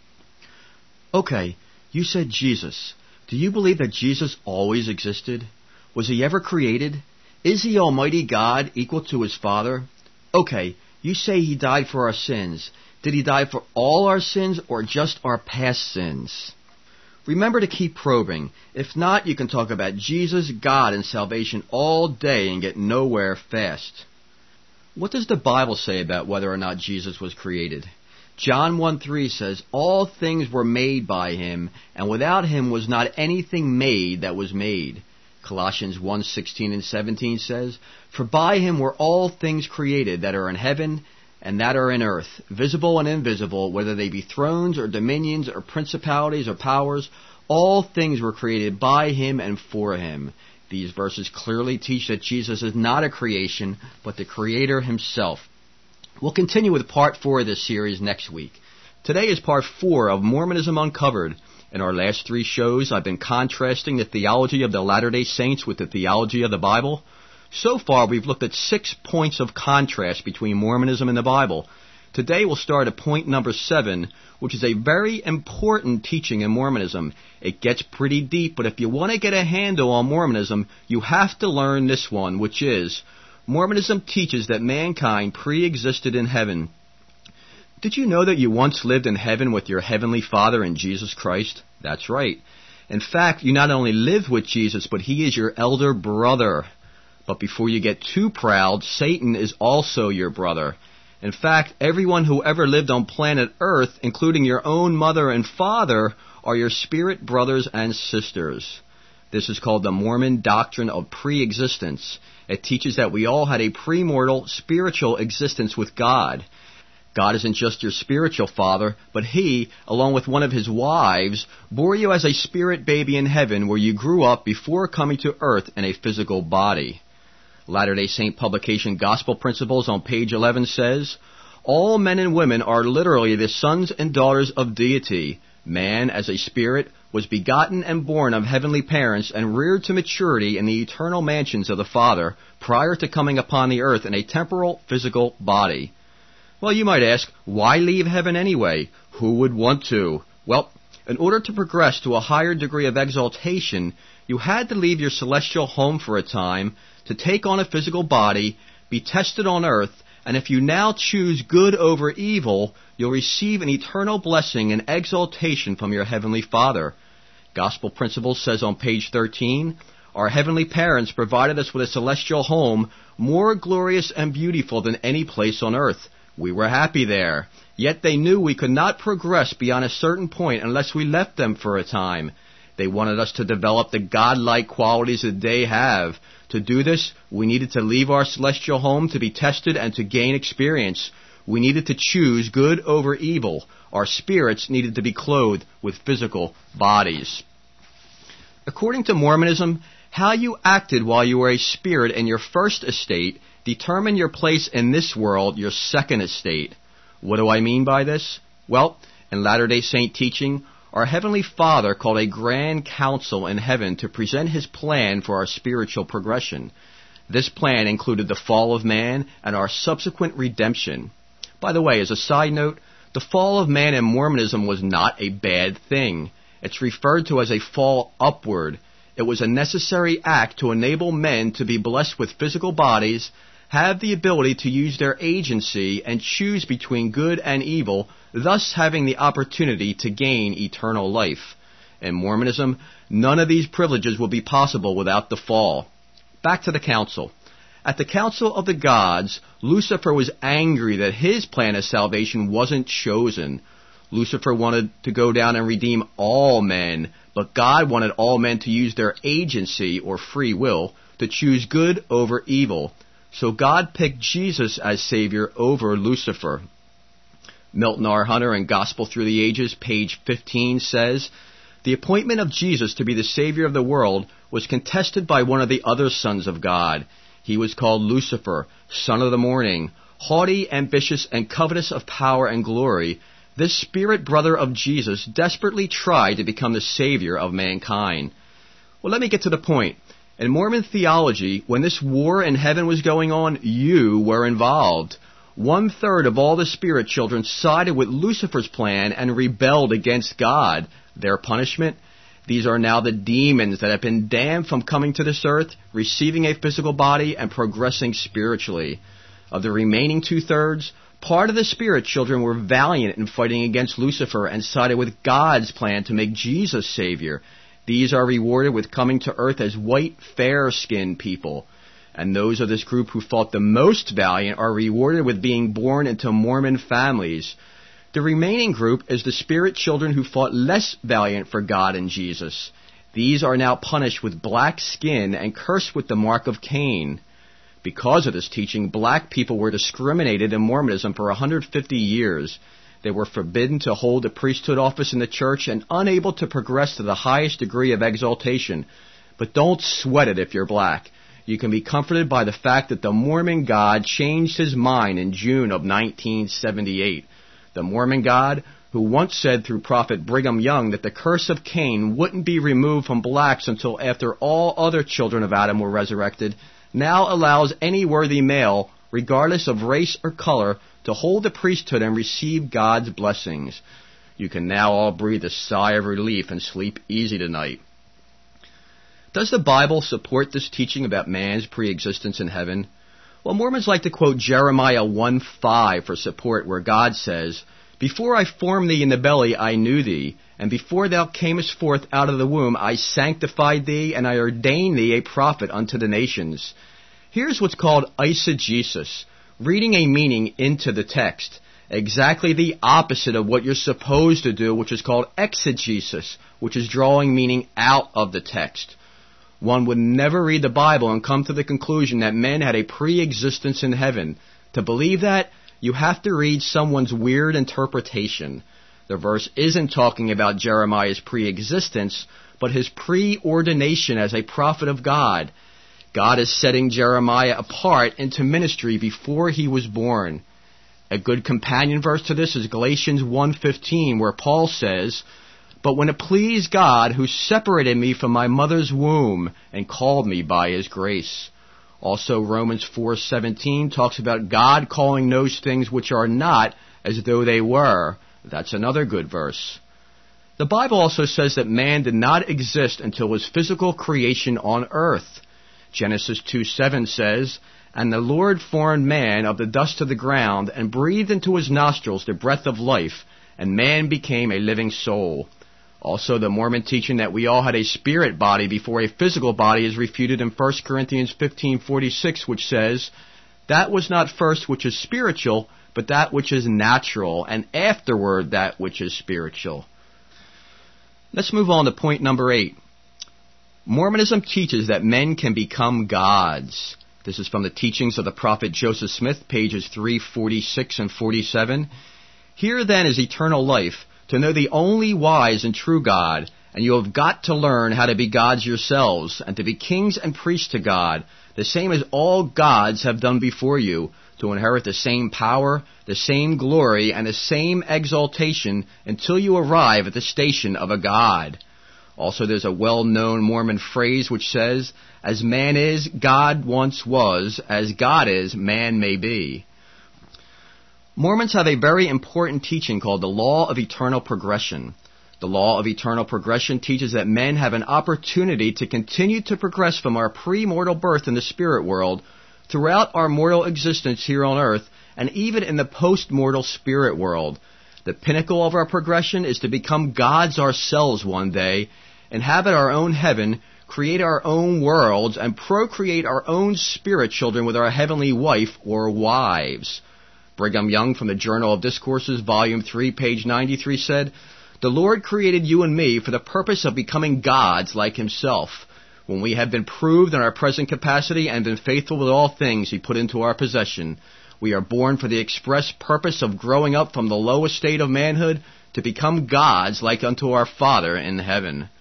Okay, you said Jesus. Do you believe that Jesus always existed? Was he ever created? Is the Almighty God equal to his Father? Okay, you say he died for our sins. Did he die for all our sins or just our past sins? Remember to keep probing. If not, you can talk about Jesus, God, and salvation all day and get nowhere fast. What does the Bible say about whether or not Jesus was created? John one three says, all things were made by him, and without him was not anything made that was made. Colossians one sixteen and seventeen says, for by him were all things created that are in heaven and that are in earth, visible and invisible, whether they be thrones or dominions or principalities or powers, all things were created by him and for him. These verses clearly teach that Jesus is not a creation, but the Creator himself. We'll continue with part four of this series next week. Today is part four of Mormonism Uncovered. In our last three shows, I've been contrasting the theology of the Latter-day Saints with the theology of the Bible. So far, we've looked at six points of contrast between Mormonism and the Bible. Today, we'll start at point number seven, which is a very important teaching in Mormonism. It gets pretty deep, but if you want to get a handle on Mormonism, you have to learn this one, which is, Mormonism teaches that mankind pre-existed in heaven. Did you know that you once lived in heaven with your heavenly Father in Jesus Christ? That's right. In fact, you not only live with Jesus, but he is your elder brother. But before you get too proud, Satan is also your brother. In fact, everyone who ever lived on planet Earth, including your own mother and father, are your spirit brothers and sisters. This is called the Mormon doctrine of pre-existence. It teaches that we all had a premortal spiritual existence with God. God isn't just your spiritual father, but he, along with one of his wives, bore you as a spirit baby in heaven where you grew up before coming to earth in a physical body. Latter-day Saint publication Gospel Principles on page eleven says, all men and women are literally the sons and daughters of deity. Man, as a spirit, was begotten and born of heavenly parents and reared to maturity in the eternal mansions of the Father prior to coming upon the earth in a temporal, physical body. Well, you might ask, why leave heaven anyway? Who would want to? Well, in order to progress to a higher degree of exaltation, you had to leave your celestial home for a time to take on a physical body, be tested on earth, and if you now choose good over evil, you'll receive an eternal blessing and exaltation from your heavenly Father. Gospel Principles says on page thirteen, our heavenly parents provided us with a celestial home more glorious and beautiful than any place on earth. We were happy there. Yet they knew we could not progress beyond a certain point unless we left them for a time. They wanted us to develop the godlike qualities that they have. To do this, we needed to leave our celestial home to be tested and to gain experience. We needed to choose good over evil. Our spirits needed to be clothed with physical bodies. According to Mormonism, how you acted while you were a spirit in your first estate determined your place in this world, your second estate. What do I mean by this? Well, in Latter-day Saint teaching, our Heavenly Father called a grand council in heaven to present His plan for our spiritual progression. This plan included the fall of man and our subsequent redemption. By the way, as a side note, the fall of man in Mormonism was not a bad thing. It's referred to as a fall upward. It was a necessary act to enable men to be blessed with physical bodies, have the ability to use their agency and choose between good and evil, thus having the opportunity to gain eternal life. In Mormonism, none of these privileges will be possible without the fall. Back to the council. At the Council of the Gods, Lucifer was angry that his plan of salvation wasn't chosen. Lucifer wanted to go down and redeem all men, but God wanted all men to use their agency or free will to choose good over evil. So God picked Jesus as Savior over Lucifer. Milton R. Hunter in Gospel Through the Ages, page fifteen, says, "The appointment of Jesus to be the Savior of the world was contested by one of the other sons of God. He was called Lucifer, son of the morning. Haughty, ambitious, and covetous of power and glory, this spirit brother of Jesus desperately tried to become the Savior of mankind." Well, let me get to the point. In Mormon theology, when this war in heaven was going on, you were involved. One-third of all the spirit children sided with Lucifer's plan and rebelled against God. Their punishment? These are now the demons that have been damned from coming to this earth, receiving a physical body, and progressing spiritually. Of the remaining two-thirds, part of the spirit children were valiant in fighting against Lucifer and sided with God's plan to make Jesus Savior. These are rewarded with coming to earth as white, fair-skinned people. And those of this group who fought the most valiant are rewarded with being born into Mormon families. The remaining group is the spirit children who fought less valiant for God and Jesus. These are now punished with black skin and cursed with the mark of Cain. Because of this teaching, black people were discriminated in Mormonism for one hundred fifty years. They were forbidden to hold a priesthood office in the church and unable to progress to the highest degree of exaltation. But don't sweat it if you're black. You can be comforted by the fact that the Mormon God changed his mind in June of nineteen seventy-eight. The Mormon God, who once said through Prophet Brigham Young that the curse of Cain wouldn't be removed from blacks until after all other children of Adam were resurrected, now allows any worthy male, regardless of race or color, to hold the priesthood and receive God's blessings. You can now all breathe a sigh of relief and sleep easy tonight. Does the Bible support this teaching about man's pre-existence in heaven? Well, Mormons like to quote Jeremiah one five for support, where God says, "Before I formed thee in the belly I knew thee, and before thou camest forth out of the womb I sanctified thee, and I ordained thee a prophet unto the nations." Here's what's called eisegesis, reading a meaning into the text. Exactly the opposite of what you're supposed to do, which is called exegesis, which is drawing meaning out of the text. One would never read the Bible and come to the conclusion that men had a pre-existence in heaven. To believe that, you have to read someone's weird interpretation. The verse isn't talking about Jeremiah's pre-existence, but his preordination as a prophet of God. God is setting Jeremiah apart into ministry before he was born. A good companion verse to this is Galatians one fifteen, where Paul says, "But when it pleased God, who separated me from my mother's womb and called me by his grace." Also, Romans four seventeen talks about God calling those things which are not as though they were. That's another good verse. The Bible also says that man did not exist until his physical creation on earth. Genesis two seven says, "And the Lord formed man of the dust of the ground and breathed into his nostrils the breath of life, and man became a living soul." Also, the Mormon teaching that we all had a spirit body before a physical body is refuted in First Corinthians fifteen forty-six, which says, "That was not first which is spiritual, but that which is natural, and afterward that which is spiritual. Let's move on to point number eight. Mormonism teaches that men can become gods. This is from the teachings of the prophet Joseph Smith, pages three forty-six and forty-seven. Here then is eternal life, to know the only wise and true God, and you have got to learn how to be gods yourselves, and to be kings and priests to God, the same as all gods have done before you, to inherit the same power, the same glory, and the same exaltation until you arrive at the station of a god. Also, there's a well-known Mormon phrase which says, as man is, God once was, as God is, man may be. Mormons have a very important teaching called the law of eternal progression. The law of eternal progression teaches that men have an opportunity to continue to progress from our pre-mortal birth in the spirit world throughout our mortal existence here on earth and even in the post-mortal spirit world. The pinnacle of our progression is to become gods ourselves one day, inhabit our own heaven, create our own worlds, and procreate our own spirit children with our heavenly wife or wives. Brigham Young from the Journal of Discourses, Volume three, page ninety-three said, the Lord created you and me for the purpose of becoming gods like himself. When we have been proved in our present capacity and been faithful with all things he put into our possession, we are born for the express purpose of growing up from the lowest state of manhood to become gods like unto our Father in heaven.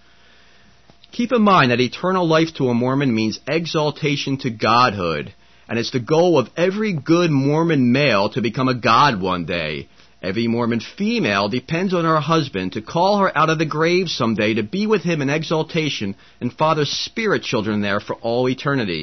Keep in mind that eternal life to a Mormon means exaltation to godhood, and it's the goal of every good Mormon male to become a god one day. Every Mormon female depends on her husband to call her out of the grave someday to be with him in exaltation and father spirit children there for all eternity.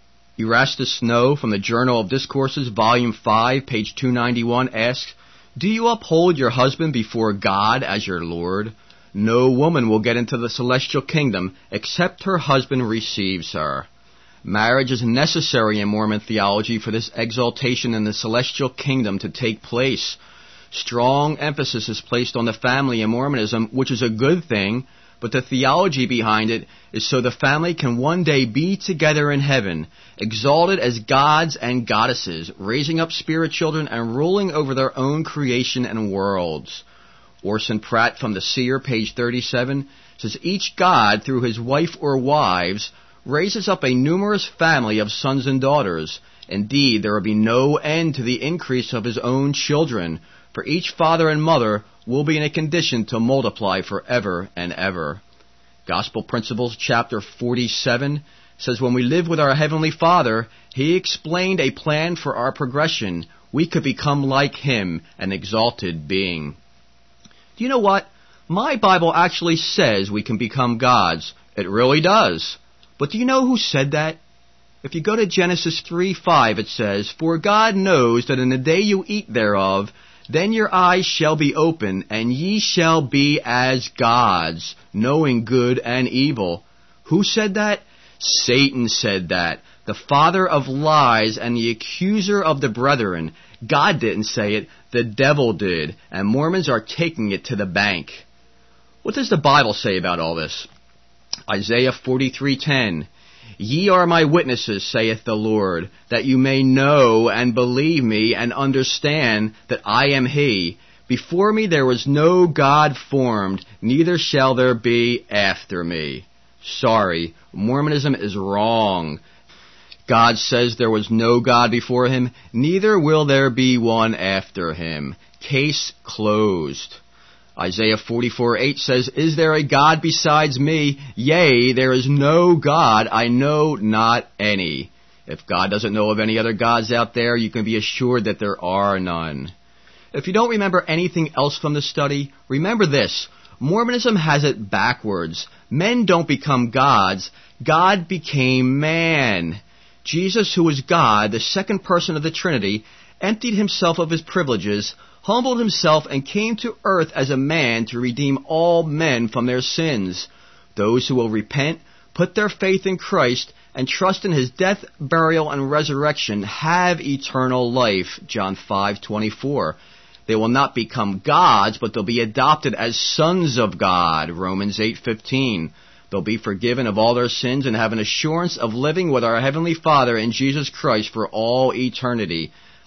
Erastus Snow from the Journal of Discourses, Volume five, page two ninety-one asks, do you uphold your husband before God as your Lord? No woman will get into the celestial kingdom except her husband receives her. Marriage is necessary in Mormon theology for this exaltation in the celestial kingdom to take place. Strong emphasis is placed on the family in Mormonism, which is a good thing, but the theology behind it is so the family can one day be together in heaven, exalted as gods and goddesses, raising up spirit children and ruling over their own creation and worlds. Orson Pratt from the Seer, page thirty-seven, says each god, through his wife or wives, raises up a numerous family of sons and daughters. Indeed, there will be no end to the increase of his own children, for each father and mother will be in a condition to multiply forever and ever. Gospel Principles, chapter forty-seven, says when we live with our Heavenly Father, He explained a plan for our progression. We could become like Him, an exalted being. Do you know what? My Bible actually says we can become gods. It really does. But do you know who said that? If you go to Genesis three five, it says, for God knows that in the day you eat thereof, then your eyes shall be open, and ye shall be as gods, knowing good and evil. Who said that? Satan said that, the father of lies and the accuser of the brethren. God didn't say it, the devil did, and Mormons are taking it to the bank. What does the Bible say about all this? Isaiah forty-three ten. Ye are my witnesses, saith the Lord, that you may know and believe me and understand that I am He. Before me there was no God formed, neither shall there be after me. Sorry, Mormonism is wrong. God says there was no God before Him, neither will there be one after Him. Case closed. Isaiah forty-four eight says, is there a God besides me? Yea, there is no God, I know not any. If God doesn't know of any other gods out there, you can be assured that there are none. If you don't remember anything else from the study, remember this. Mormonism has it backwards. Men don't become gods. God became man. Jesus, who is God, the second person of the Trinity, emptied Himself of His privileges, humbled Himself, and came to earth as a man to redeem all men from their sins. Those who will repent, put their faith in Christ, and trust in His death, burial, and resurrection have eternal life. John five twenty-four. They will not become gods, but they'll be adopted as sons of God. Romans eight fifteen. They'll be forgiven of all their sins and have an assurance of living with our Heavenly Father in Jesus Christ for all eternity.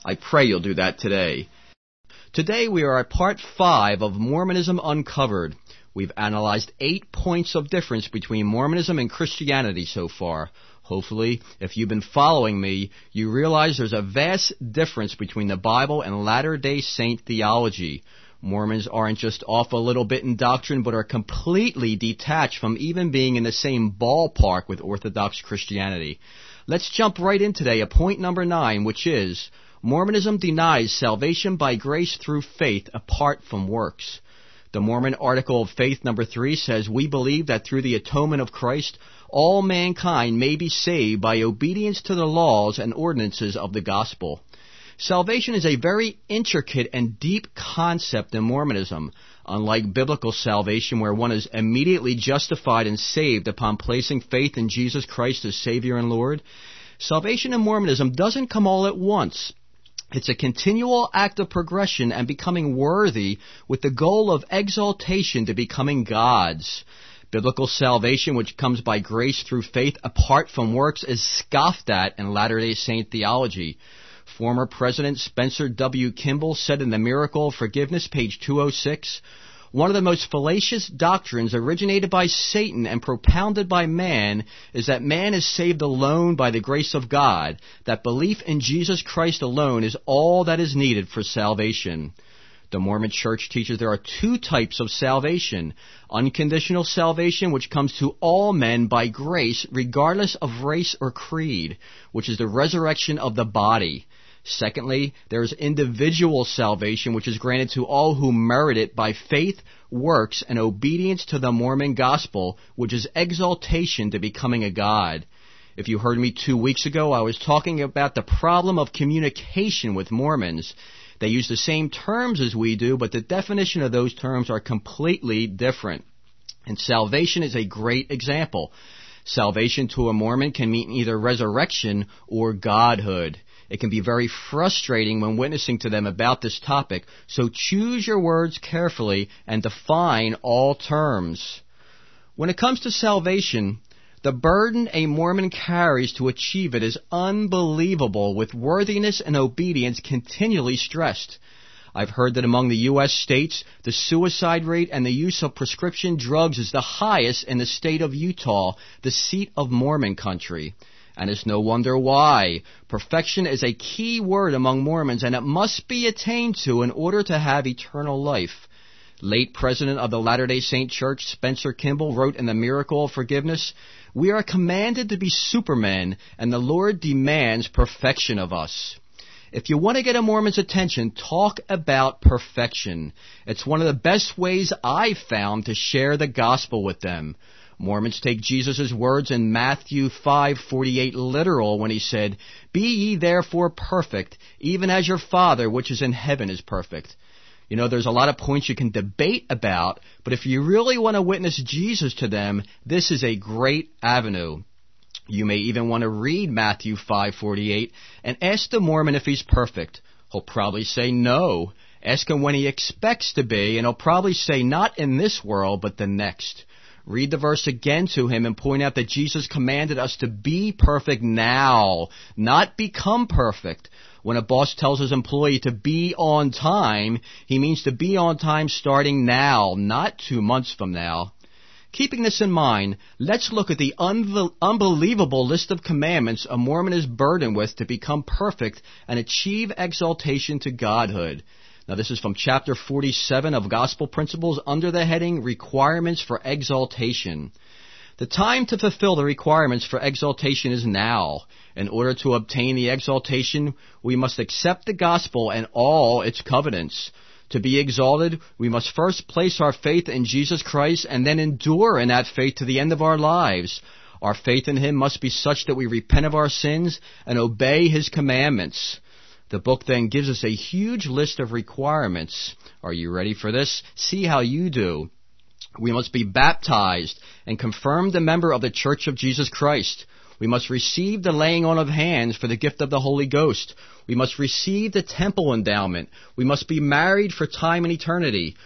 I pray you'll do that today. Today we are at part five of Mormonism Uncovered. We've analyzed eight points of difference between Mormonism and Christianity so far. Hopefully, if you've been following me, you realize there's a vast difference between the Bible and Latter-day Saint theology. Mormons aren't just off a little bit in doctrine, but are completely detached from even being in the same ballpark with Orthodox Christianity. Let's jump right in today at point number nine, which is, Mormonism denies salvation by grace through faith apart from works. The Mormon Article of Faith number three says, we believe that through the atonement of Christ, all mankind may be saved by obedience to the laws and ordinances of the gospel. Salvation is a very intricate and deep concept in Mormonism. Unlike biblical salvation, where one is immediately justified and saved upon placing faith in Jesus Christ as Savior and Lord, salvation in Mormonism doesn't come all at once. It's a continual act of progression and becoming worthy with the goal of exaltation to becoming God's. Biblical salvation, which comes by grace through faith apart from works, is scoffed at in Latter-day Saint theology. Former President Spencer W. Kimball said in The Miracle of Forgiveness, page two oh six, one of the most fallacious doctrines originated by Satan and propounded by man is that man is saved alone by the grace of God, that belief in Jesus Christ alone is all that is needed for salvation. The Mormon Church teaches there are two types of salvation. Unconditional salvation, which comes to all men by grace, regardless of race or creed, which is the resurrection of the body. Secondly, there is individual salvation, which is granted to all who merit it by faith, works, and obedience to the Mormon gospel, which is exaltation to becoming a god. If you heard me two weeks ago, I was talking about the problem of communication with Mormons. They use the same terms as we do, but the definition of those terms are completely different. And salvation is a great example. Salvation to a Mormon can mean either resurrection or godhood. It can be very frustrating when witnessing to them about this topic, so choose your words carefully and define all terms. When it comes to salvation, the burden a Mormon carries to achieve it is unbelievable, with worthiness and obedience continually stressed. I've heard that among the U S states, the suicide rate and the use of prescription drugs is the highest in the state of Utah, the seat of Mormon country. And it's no wonder why. Perfection is a key word among Mormons, and it must be attained to in order to have eternal life. Late President of the Latter-day Saint Church, Spencer Kimball, wrote in The Miracle of Forgiveness, we are commanded to be supermen, and the Lord demands perfection of us. If you want to get a Mormon's attention, talk about perfection. It's one of the best ways I've found to share the gospel with them. Mormons take Jesus' words in Matthew five forty-eight literal when he said, be ye therefore perfect, even as your Father which is in heaven is perfect. You know, there's a lot of points you can debate about, but if you really want to witness Jesus to them, this is a great avenue. You may even want to read Matthew five forty-eight and ask the Mormon if he's perfect. He'll probably say no. Ask him when he expects to be, and he'll probably say not in this world, but the next. Read the verse again to him and point out that Jesus commanded us to be perfect now, not become perfect. When a boss tells his employee to be on time, he means to be on time starting now, not two months from now. Keeping this in mind, let's look at the unbe- unbelievable list of commandments a Mormon is burdened with to become perfect and achieve exaltation to godhood. Now, this is from chapter forty-seven of Gospel Principles under the heading Requirements for Exaltation. The time to fulfill the requirements for exaltation is now. In order to obtain the exaltation, we must accept the gospel and all its covenants. To be exalted, we must first place our faith in Jesus Christ and then endure in that faith to the end of our lives. Our faith in Him must be such that we repent of our sins and obey His commandments. The book then gives us a huge list of requirements. Are you ready for this? See how you do. We must be baptized and confirmed a member of the Church of Jesus Christ. We must receive the laying on of hands for the gift of the Holy Ghost. We must receive the temple endowment. We must be married for time and eternity.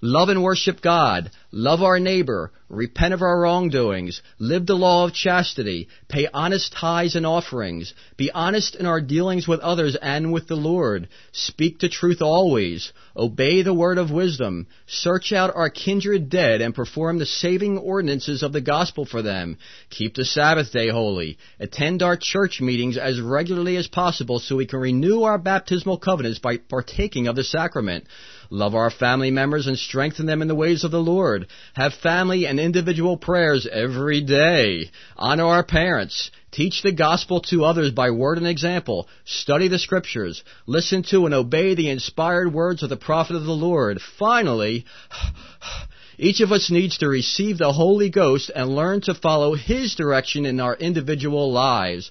Love and worship God, love our neighbor, repent of our wrongdoings, live the law of chastity, pay honest tithes and offerings, be honest in our dealings with others and with the Lord, speak the truth always, obey the word of wisdom, search out our kindred dead and perform the saving ordinances of the gospel for them, keep the Sabbath day holy, attend our church meetings as regularly as possible so we can renew our baptismal covenants by partaking of the sacrament. Love our family members and strengthen them in the ways of the Lord. Have family and individual prayers every day. Honor our parents. Teach the gospel to others by word and example. Study the scriptures. Listen to and obey the inspired words of the prophet of the Lord. Finally, each of us needs to receive the Holy Ghost and learn to follow His direction in our individual lives.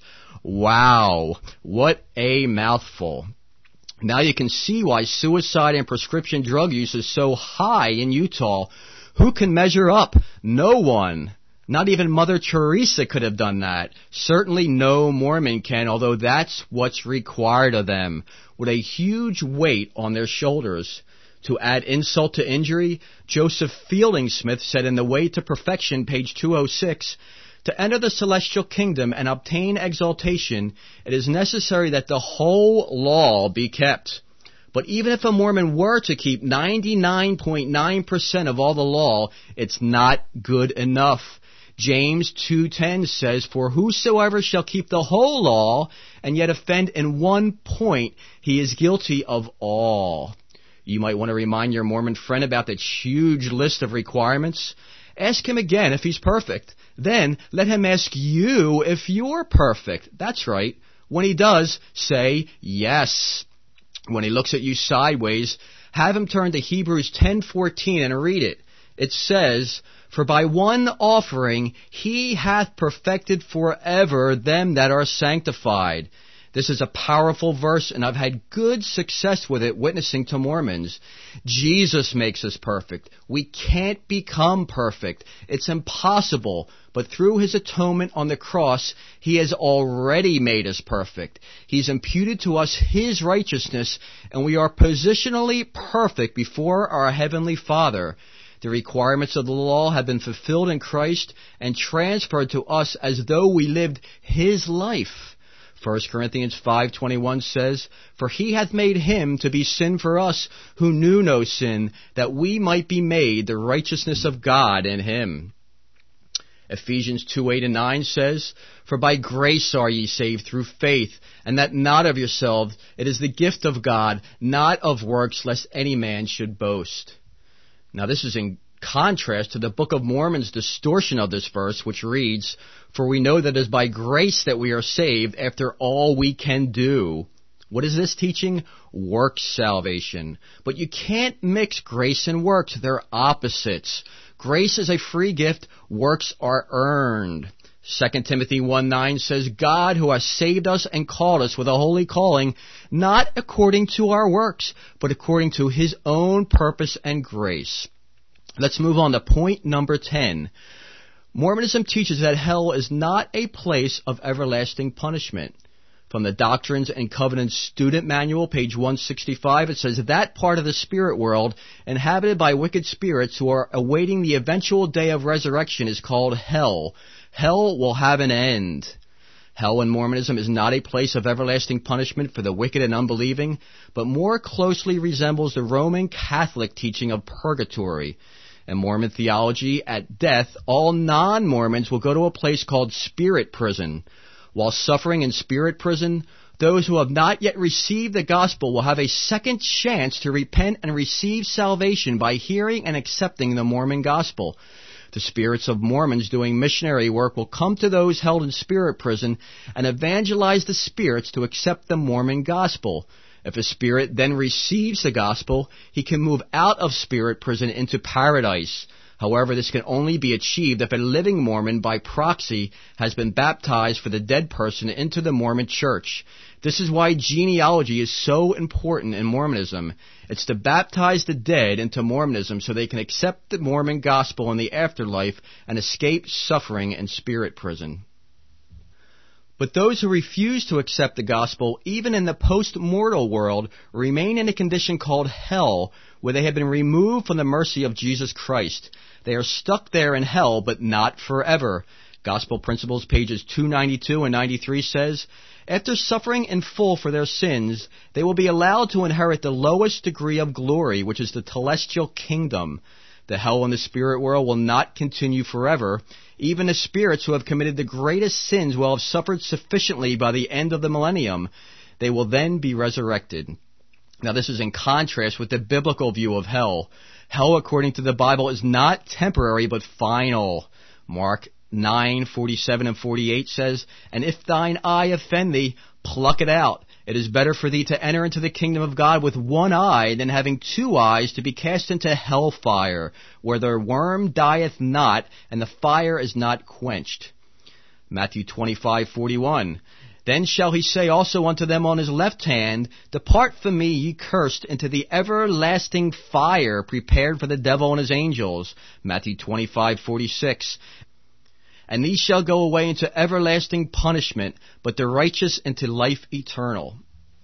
Wow, what a mouthful. Now you can see why suicide and prescription drug use is so high in Utah. Who can measure up? No one. Not even Mother Teresa could have done that. Certainly no Mormon can, although that's what's required of them, with a huge weight on their shoulders. To add insult to injury, Joseph Fielding Smith said in The Way to Perfection, page two oh six, to enter the celestial kingdom and obtain exaltation, it is necessary that the whole law be kept. But even if a Mormon were to keep ninety-nine point nine percent of all the law, it's not good enough. James two ten says, for whosoever shall keep the whole law and yet offend in one point, he is guilty of all. You might want to remind your Mormon friend about that huge list of requirements. Ask him again if he's perfect. Then let him ask you if you're perfect. That's right. When he does, say yes. When he looks at you sideways, have him turn to Hebrews ten fourteen and read it. It says, for by one offering he hath perfected forever them that are sanctified. This is a powerful verse, and I've had good success with it witnessing to Mormons. Jesus makes us perfect. We can't become perfect. It's impossible. But through His atonement on the cross, He has already made us perfect. He's imputed to us His righteousness, and we are positionally perfect before our Heavenly Father. The requirements of the law have been fulfilled in Christ and transferred to us as though we lived His life. First Corinthians five twenty-one says, for He hath made Him to be sin for us who knew no sin, that we might be made the righteousness of God in Him. Ephesians two eight and nine says, for by grace are ye saved through faith, and that not of yourselves, it is the gift of God, not of works, lest any man should boast. Now this is in contrast to the Book of Mormon's distortion of this verse, which reads, for we know that it is by grace that we are saved after all we can do. What is this teaching? Works salvation. But you can't mix grace and works. They're opposites. Grace is a free gift. Works are earned. Second Timothy one nine says, God who has saved us and called us with a holy calling, not according to our works, but according to His own purpose and grace. Let's move on to point number ten. Mormonism teaches that hell is not a place of everlasting punishment. From the Doctrines and Covenants Student Manual, page one sixty-five, it says, that part of the spirit world inhabited by wicked spirits who are awaiting the eventual day of resurrection is called hell. Hell will have an end. Hell in Mormonism is not a place of everlasting punishment for the wicked and unbelieving, but more closely resembles the Roman Catholic teaching of purgatory. In Mormon theology, at death, all non-Mormons will go to a place called spirit prison. While suffering in spirit prison, those who have not yet received the gospel will have a second chance to repent and receive salvation by hearing and accepting the Mormon gospel. The spirits of Mormons doing missionary work will come to those held in spirit prison and evangelize the spirits to accept the Mormon gospel. If a spirit then receives the gospel, he can move out of spirit prison into paradise. However, this can only be achieved if a living Mormon by proxy has been baptized for the dead person into the Mormon church. This is why genealogy is so important in Mormonism. It's to baptize the dead into Mormonism so they can accept the Mormon gospel in the afterlife and escape suffering in spirit prison. But those who refuse to accept the gospel, even in the post-mortal world, remain in a condition called hell, where they have been removed from the mercy of Jesus Christ. They are stuck there in hell, but not forever. Gospel Principles, pages two ninety-two and ninety-three says, after suffering in full for their sins, they will be allowed to inherit the lowest degree of glory, which is the celestial kingdom. The hell and the spirit world will not continue forever. Even the spirits who have committed the greatest sins will have suffered sufficiently by the end of the millennium. They will then be resurrected. Now this is in contrast with the biblical view of hell. Hell, according to the Bible, is not temporary but final. Mark nine forty-seven and forty-eight says, and if thine eye offend thee, pluck it out. It is better for thee to enter into the kingdom of God with one eye than having two eyes to be cast into hellfire, where the worm dieth not, and the fire is not quenched. Matthew twenty-five forty-one. Then shall he say also unto them on his left hand, depart from me, ye cursed, into the everlasting fire prepared for the devil and his angels. Matthew twenty-five forty-six. And these shall go away into everlasting punishment, but the righteous into life eternal.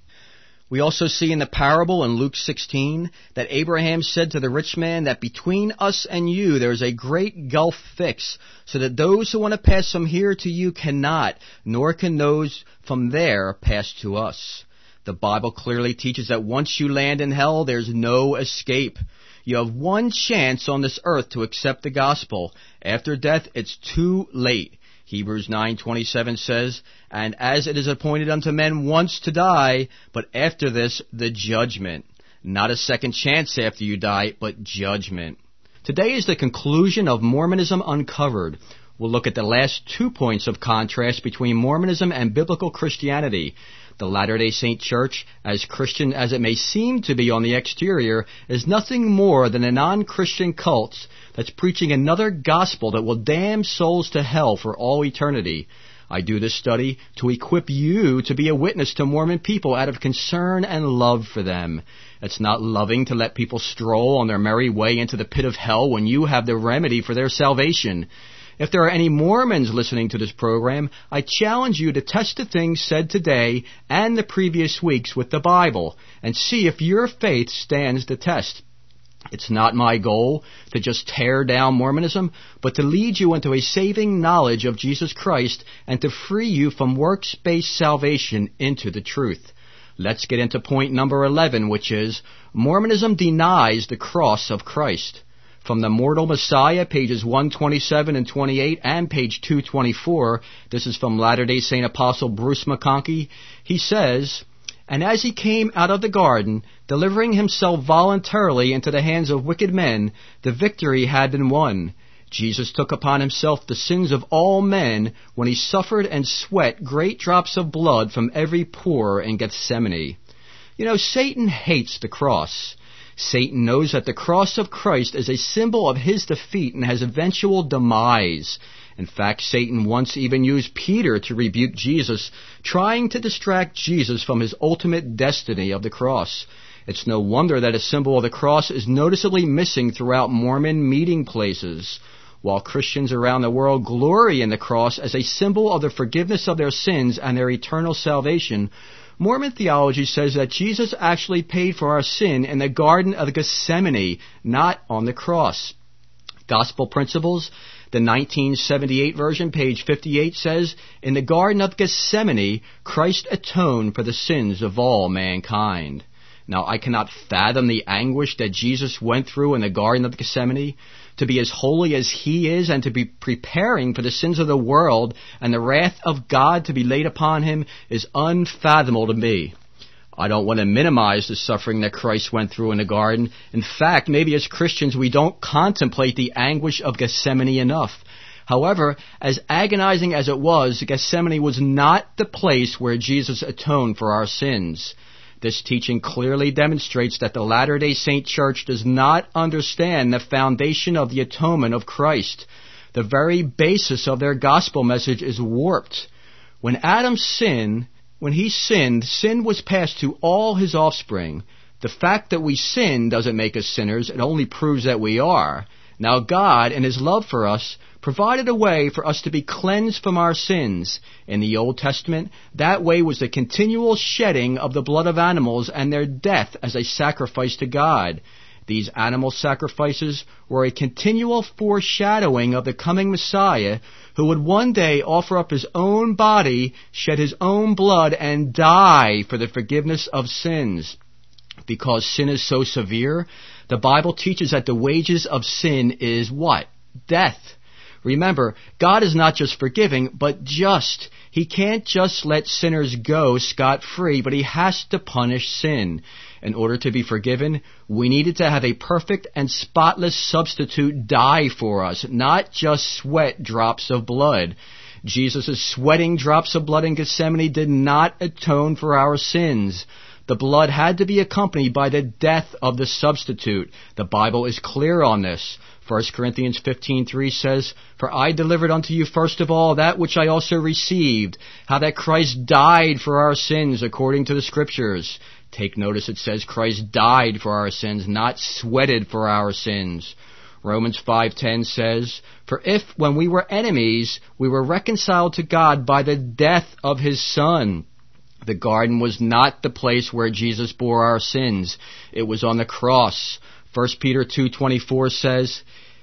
We also see in the parable in Luke sixteen that Abraham said to the rich man that between us and you there is a great gulf fixed, so that those who want to pass from here to you cannot, nor can those from there pass to us. The Bible clearly teaches that once you land in hell, there's no escape. You have one chance on this earth to accept the gospel. After death, it's too late. Hebrews nine twenty-seven says, and as it is appointed unto men once to die, but after this, the judgment. Not a second chance after you die, but judgment. Today is the conclusion of Mormonism Uncovered. We'll look at the last two points of contrast between Mormonism and biblical Christianity. The Latter-day Saint Church, as Christian as it may seem to be on the exterior, is nothing more than a non-Christian cult that's preaching another gospel that will damn souls to hell for all eternity. I do this study to equip you to be a witness to Mormon people out of concern and love for them. It's not loving to let people stroll on their merry way into the pit of hell when you have the remedy for their salvation. If there are any Mormons listening to this program, I challenge you to test the things said today and the previous weeks with the Bible and see if your faith stands the test. It's not my goal to just tear down Mormonism, but to lead you into a saving knowledge of Jesus Christ and to free you from works-based salvation into the truth. Let's get into point number eleven, which is Mormonism denies the cross of Christ. From the Mortal Messiah, pages one twenty-seven and twenty-eight, and page two twenty-four, this is from Latter-day Saint Apostle Bruce McConkie. He says, and as he came out of the garden, delivering himself voluntarily into the hands of wicked men, the victory had been won. Jesus took upon himself the sins of all men when he suffered and sweat great drops of blood from every pore in Gethsemane. You know, Satan hates the cross. Satan knows that the cross of Christ is a symbol of his defeat and his eventual demise. In fact, Satan once even used Peter to rebuke Jesus, trying to distract Jesus from his ultimate destiny of the cross. It's no wonder that a symbol of the cross is noticeably missing throughout Mormon meeting places. While Christians around the world glory in the cross as a symbol of the forgiveness of their sins and their eternal salvation, Mormon theology says that Jesus actually paid for our sin in the Garden of Gethsemane, not on the cross. Gospel Principles, the nineteen seventy-eight version, page fifty-eight, says, in the Garden of Gethsemane, Christ atoned for the sins of all mankind. Now, I cannot fathom the anguish that Jesus went through in the Garden of Gethsemane. To be as holy as he is and to be preparing for the sins of the world and the wrath of God to be laid upon him is unfathomable to me. I don't want to minimize the suffering that Christ went through in the garden. In fact, maybe as Christians we don't contemplate the anguish of Gethsemane enough. However, as agonizing as it was, Gethsemane was not the place where Jesus atoned for our sins. This teaching clearly demonstrates that the Latter-day Saint Church does not understand the foundation of the atonement of Christ. The very basis of their gospel message is warped. When Adam sinned, when he sinned, sin was passed to all his offspring. The fact that we sin doesn't make us sinners, it only proves that we are. Now God, in his love for us, provided a way for us to be cleansed from our sins. In the Old Testament, that way was the continual shedding of the blood of animals and their death as a sacrifice to God. These animal sacrifices were a continual foreshadowing of the coming Messiah, who would one day offer up his own body, shed his own blood, and die for the forgiveness of sins. Because sin is so severe, the Bible teaches that the wages of sin is what? Death. Remember, God is not just forgiving, but just. He can't just let sinners go scot-free, but he has to punish sin. In order to be forgiven, we needed to have a perfect and spotless substitute die for us, not just sweat drops of blood. Jesus' sweating drops of blood in Gethsemane did not atone for our sins. The blood had to be accompanied by the death of the substitute. The Bible is clear on this. First Corinthians fifteen three says, "For I delivered unto you first of all that which I also received, how that Christ died for our sins according to the Scriptures." Take notice it says Christ died for our sins, not sweated for our sins. Romans five ten says, "For if when we were enemies, we were reconciled to God by the death of his Son." The garden was not the place where Jesus bore our sins. It was on the cross. First Peter two twenty-four says,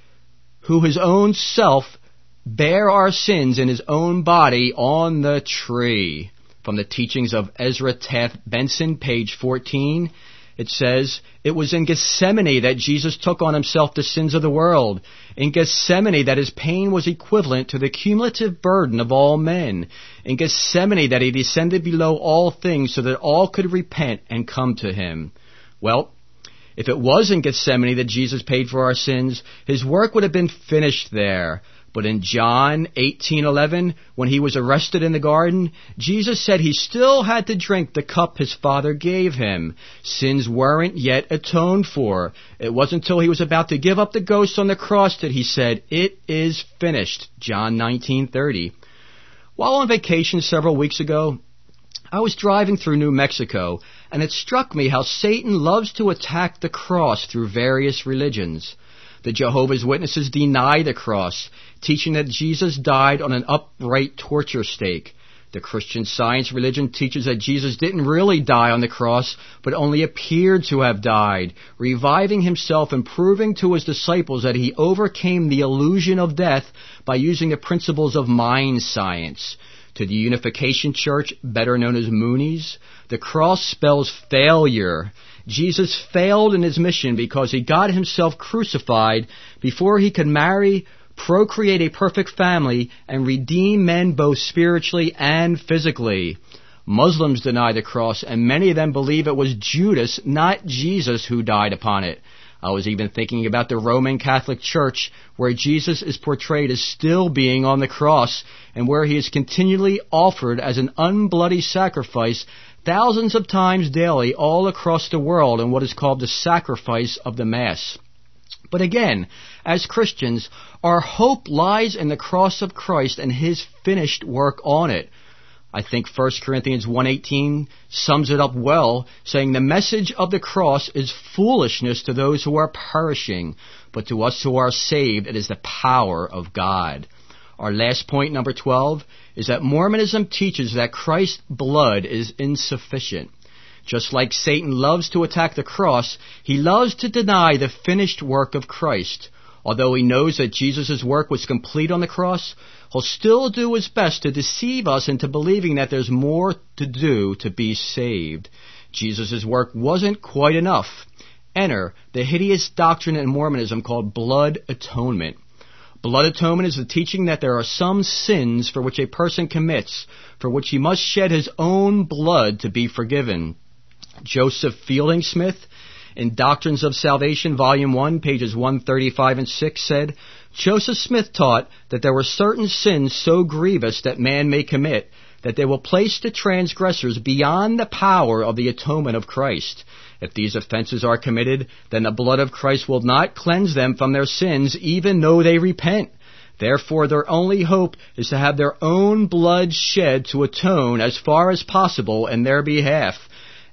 "Who his own self bare our sins in his own body on the tree." From the teachings of Ezra Taft Benson, page fourteen, it says, "It was in Gethsemane that Jesus took on himself the sins of the world. In Gethsemane that his pain was equivalent to the cumulative burden of all men. In Gethsemane that he descended below all things so that all could repent and come to him." Well, if it was in Gethsemane that Jesus paid for our sins, his work would have been finished there. But in John eighteen eleven, when he was arrested in the garden, Jesus said he still had to drink the cup his Father gave him. Sins weren't yet atoned for. It wasn't until he was about to give up the ghost on the cross that he said, "It is finished." John nineteen thirty. While on vacation several weeks ago, I was driving through New Mexico, and it struck me how Satan loves to attack the cross through various religions. The Jehovah's Witnesses deny the cross, teaching that Jesus died on an upright torture stake. The Christian Science religion teaches that Jesus didn't really die on the cross, but only appeared to have died, reviving himself and proving to his disciples that he overcame the illusion of death by using the principles of mind science. To the Unification Church, better known as Moonies, the cross spells failure. Jesus failed in his mission because he got himself crucified before he could marry, procreate a perfect family, and redeem men both spiritually and physically. Muslims deny the cross, and many of them believe it was Judas, not Jesus, who died upon it. I was even thinking about the Roman Catholic Church, where Jesus is portrayed as still being on the cross, and where he is continually offered as an unbloody sacrifice thousands of times daily all across the world in what is called the sacrifice of the Mass. But again, as Christians, our hope lies in the cross of Christ and his finished work on it. I think First Corinthians one eighteen sums it up well, saying the message of the cross is foolishness to those who are perishing, but to us who are saved it is the power of God. Our last point, number twelve, is that Mormonism teaches that Christ's blood is insufficient. Just like Satan loves to attack the cross, he loves to deny the finished work of Christ. Although he knows that Jesus' work was complete on the cross, he'll still do his best to deceive us into believing that there's more to do to be saved. Jesus' work wasn't quite enough. Enter the hideous doctrine in Mormonism called blood atonement. Blood atonement is the teaching that there are some sins for which a person commits, for which he must shed his own blood to be forgiven. Joseph Fielding Smith, in Doctrines of Salvation, Volume one, pages one thirty-five and six, said, "Joseph Smith taught that there were certain sins so grievous that man may commit, that they will place the transgressors beyond the power of the atonement of Christ. If these offenses are committed, then the blood of Christ will not cleanse them from their sins, even though they repent. Therefore, their only hope is to have their own blood shed to atone as far as possible in their behalf.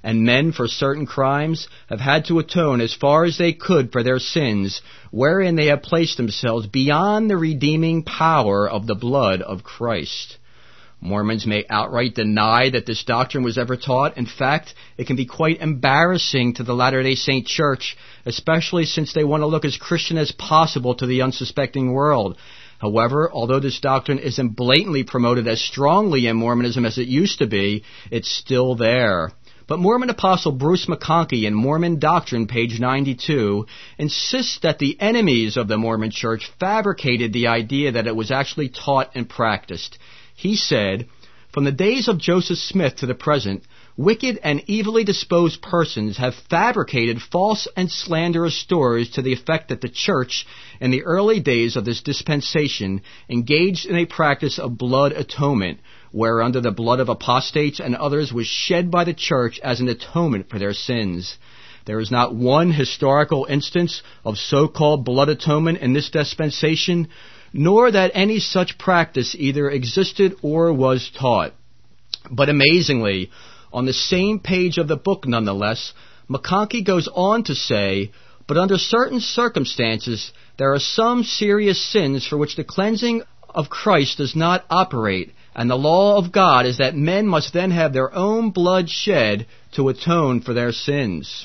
and men for certain crimes have had to atone as far as they could for their sins, wherein they have placed themselves beyond the redeeming power of the blood of Christ. Mormons may outright deny that this doctrine was ever taught. In fact, it can be quite embarrassing to the Latter-day Saint Church, especially since they want to look as Christian as possible to the unsuspecting world. However, although this doctrine isn't blatantly promoted as strongly in Mormonism as it used to be, it's still there. But Mormon apostle Bruce McConkie in Mormon Doctrine, page ninety-two, insists that the enemies of the Mormon Church fabricated the idea that it was actually taught and practiced. He said, "From the days of Joseph Smith to the present, wicked and evilly disposed persons have fabricated false and slanderous stories to the effect that the Church, in the early days of this dispensation, engaged in a practice of blood atonement, whereunder the blood of apostates and others was shed by the Church as an atonement for their sins. There is not one historical instance of so-called blood atonement in this dispensation, nor that any such practice either existed or was taught." But amazingly, on the same page of the book nonetheless, McConkie goes on to say, "But under certain circumstances, there are some serious sins for which the cleansing of Christ does not operate, and the law of God is that men must then have their own blood shed to atone for their sins."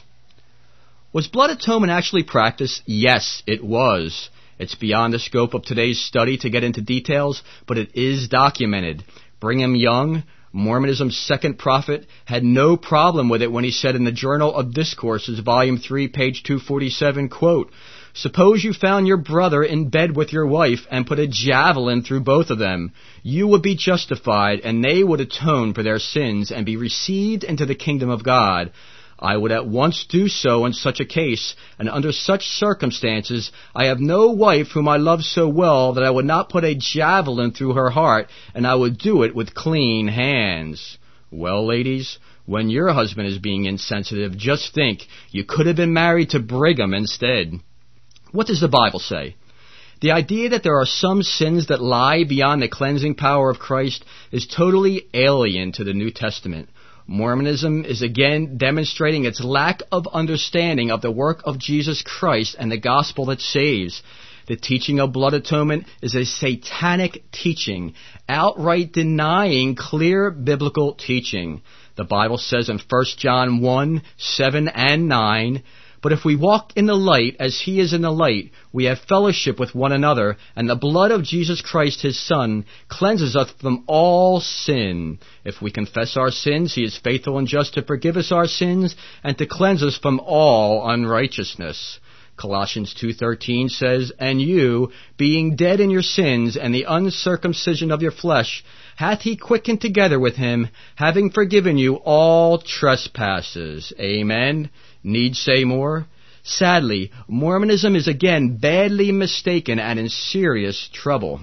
Was blood atonement actually practiced? Yes, it was. It's beyond the scope of today's study to get into details, but it is documented. Brigham Young, Mormonism's second prophet, had no problem with it when he said in the Journal of Discourses, Volume three, page two forty-seven, quote, "Suppose you found your brother in bed with your wife and put a javelin through both of them. You would be justified, and they would atone for their sins and be received into the kingdom of God. I would at once do so in such a case, and under such circumstances I have no wife whom I love so well that I would not put a javelin through her heart, and I would do it with clean hands." Well, ladies, when your husband is being insensitive, just think, you could have been married to Brigham instead. What does the Bible say? The idea that there are some sins that lie beyond the cleansing power of Christ is totally alien to the New Testament. Mormonism is again demonstrating its lack of understanding of the work of Jesus Christ and the gospel that saves. The teaching of blood atonement is a satanic teaching, outright denying clear biblical teaching. The Bible says in First John one, seven and nine, "But if we walk in the light as he is in the light, we have fellowship with one another, and the blood of Jesus Christ his Son cleanses us from all sin. If we confess our sins, he is faithful and just to forgive us our sins and to cleanse us from all unrighteousness." Colossians two thirteen says, "And you, being dead in your sins and the uncircumcision of your flesh, hath he quickened together with him, having forgiven you all trespasses." Amen. Need say more? Sadly, Mormonism is again badly mistaken and in serious trouble.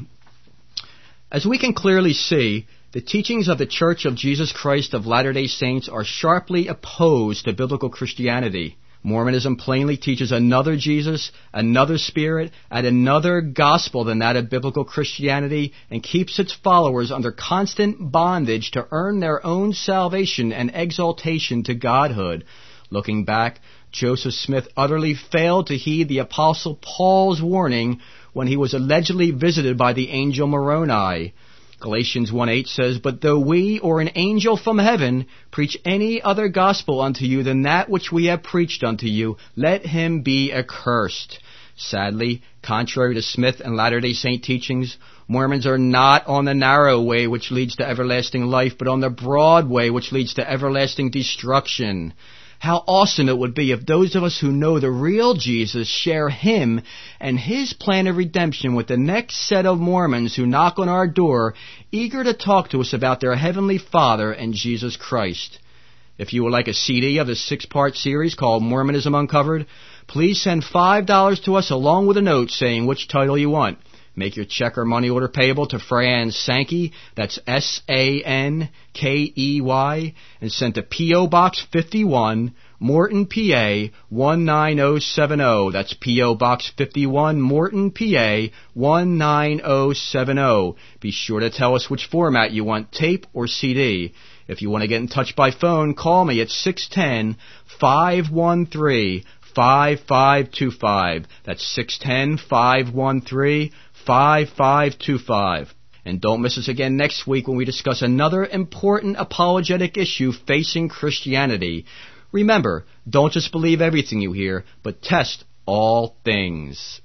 As we can clearly see, the teachings of the Church of Jesus Christ of Latter-day Saints are sharply opposed to biblical Christianity. Mormonism plainly teaches another Jesus, another Spirit, and another gospel than that of biblical Christianity, and keeps its followers under constant bondage to earn their own salvation and exaltation to godhood. Looking back, Joseph Smith utterly failed to heed the Apostle Paul's warning when he was allegedly visited by the angel Moroni. Galatians one eight says, "But though we or an angel from heaven preach any other gospel unto you than that which we have preached unto you, let him be accursed." Sadly, contrary to Smith and Latter-day Saint teachings, Mormons are not on the narrow way which leads to everlasting life, but on the broad way which leads to everlasting destruction. How awesome it would be if those of us who know the real Jesus share him and his plan of redemption with the next set of Mormons who knock on our door, eager to talk to us about their Heavenly Father and Jesus Christ. If you would like a C D of this six-part series called Mormonism Uncovered, please send five dollars to us along with a note saying which title you want. Make your check or money order payable to Fran Sankey, that's S A N K E Y, and send to P O. Box fifty-one, Morton, P A one nine zero seven zero. That's P O. Box fifty-one, Morton, P A one nine zero seven zero. Be sure to tell us which format you want, tape or C D. If you want to get in touch by phone, call me at six one zero, five one three, five five two five. That's six one zero, five one three, five five two five. And don't miss us again next week when we discuss another important apologetic issue facing Christianity. Remember, don't just believe everything you hear, but test all things.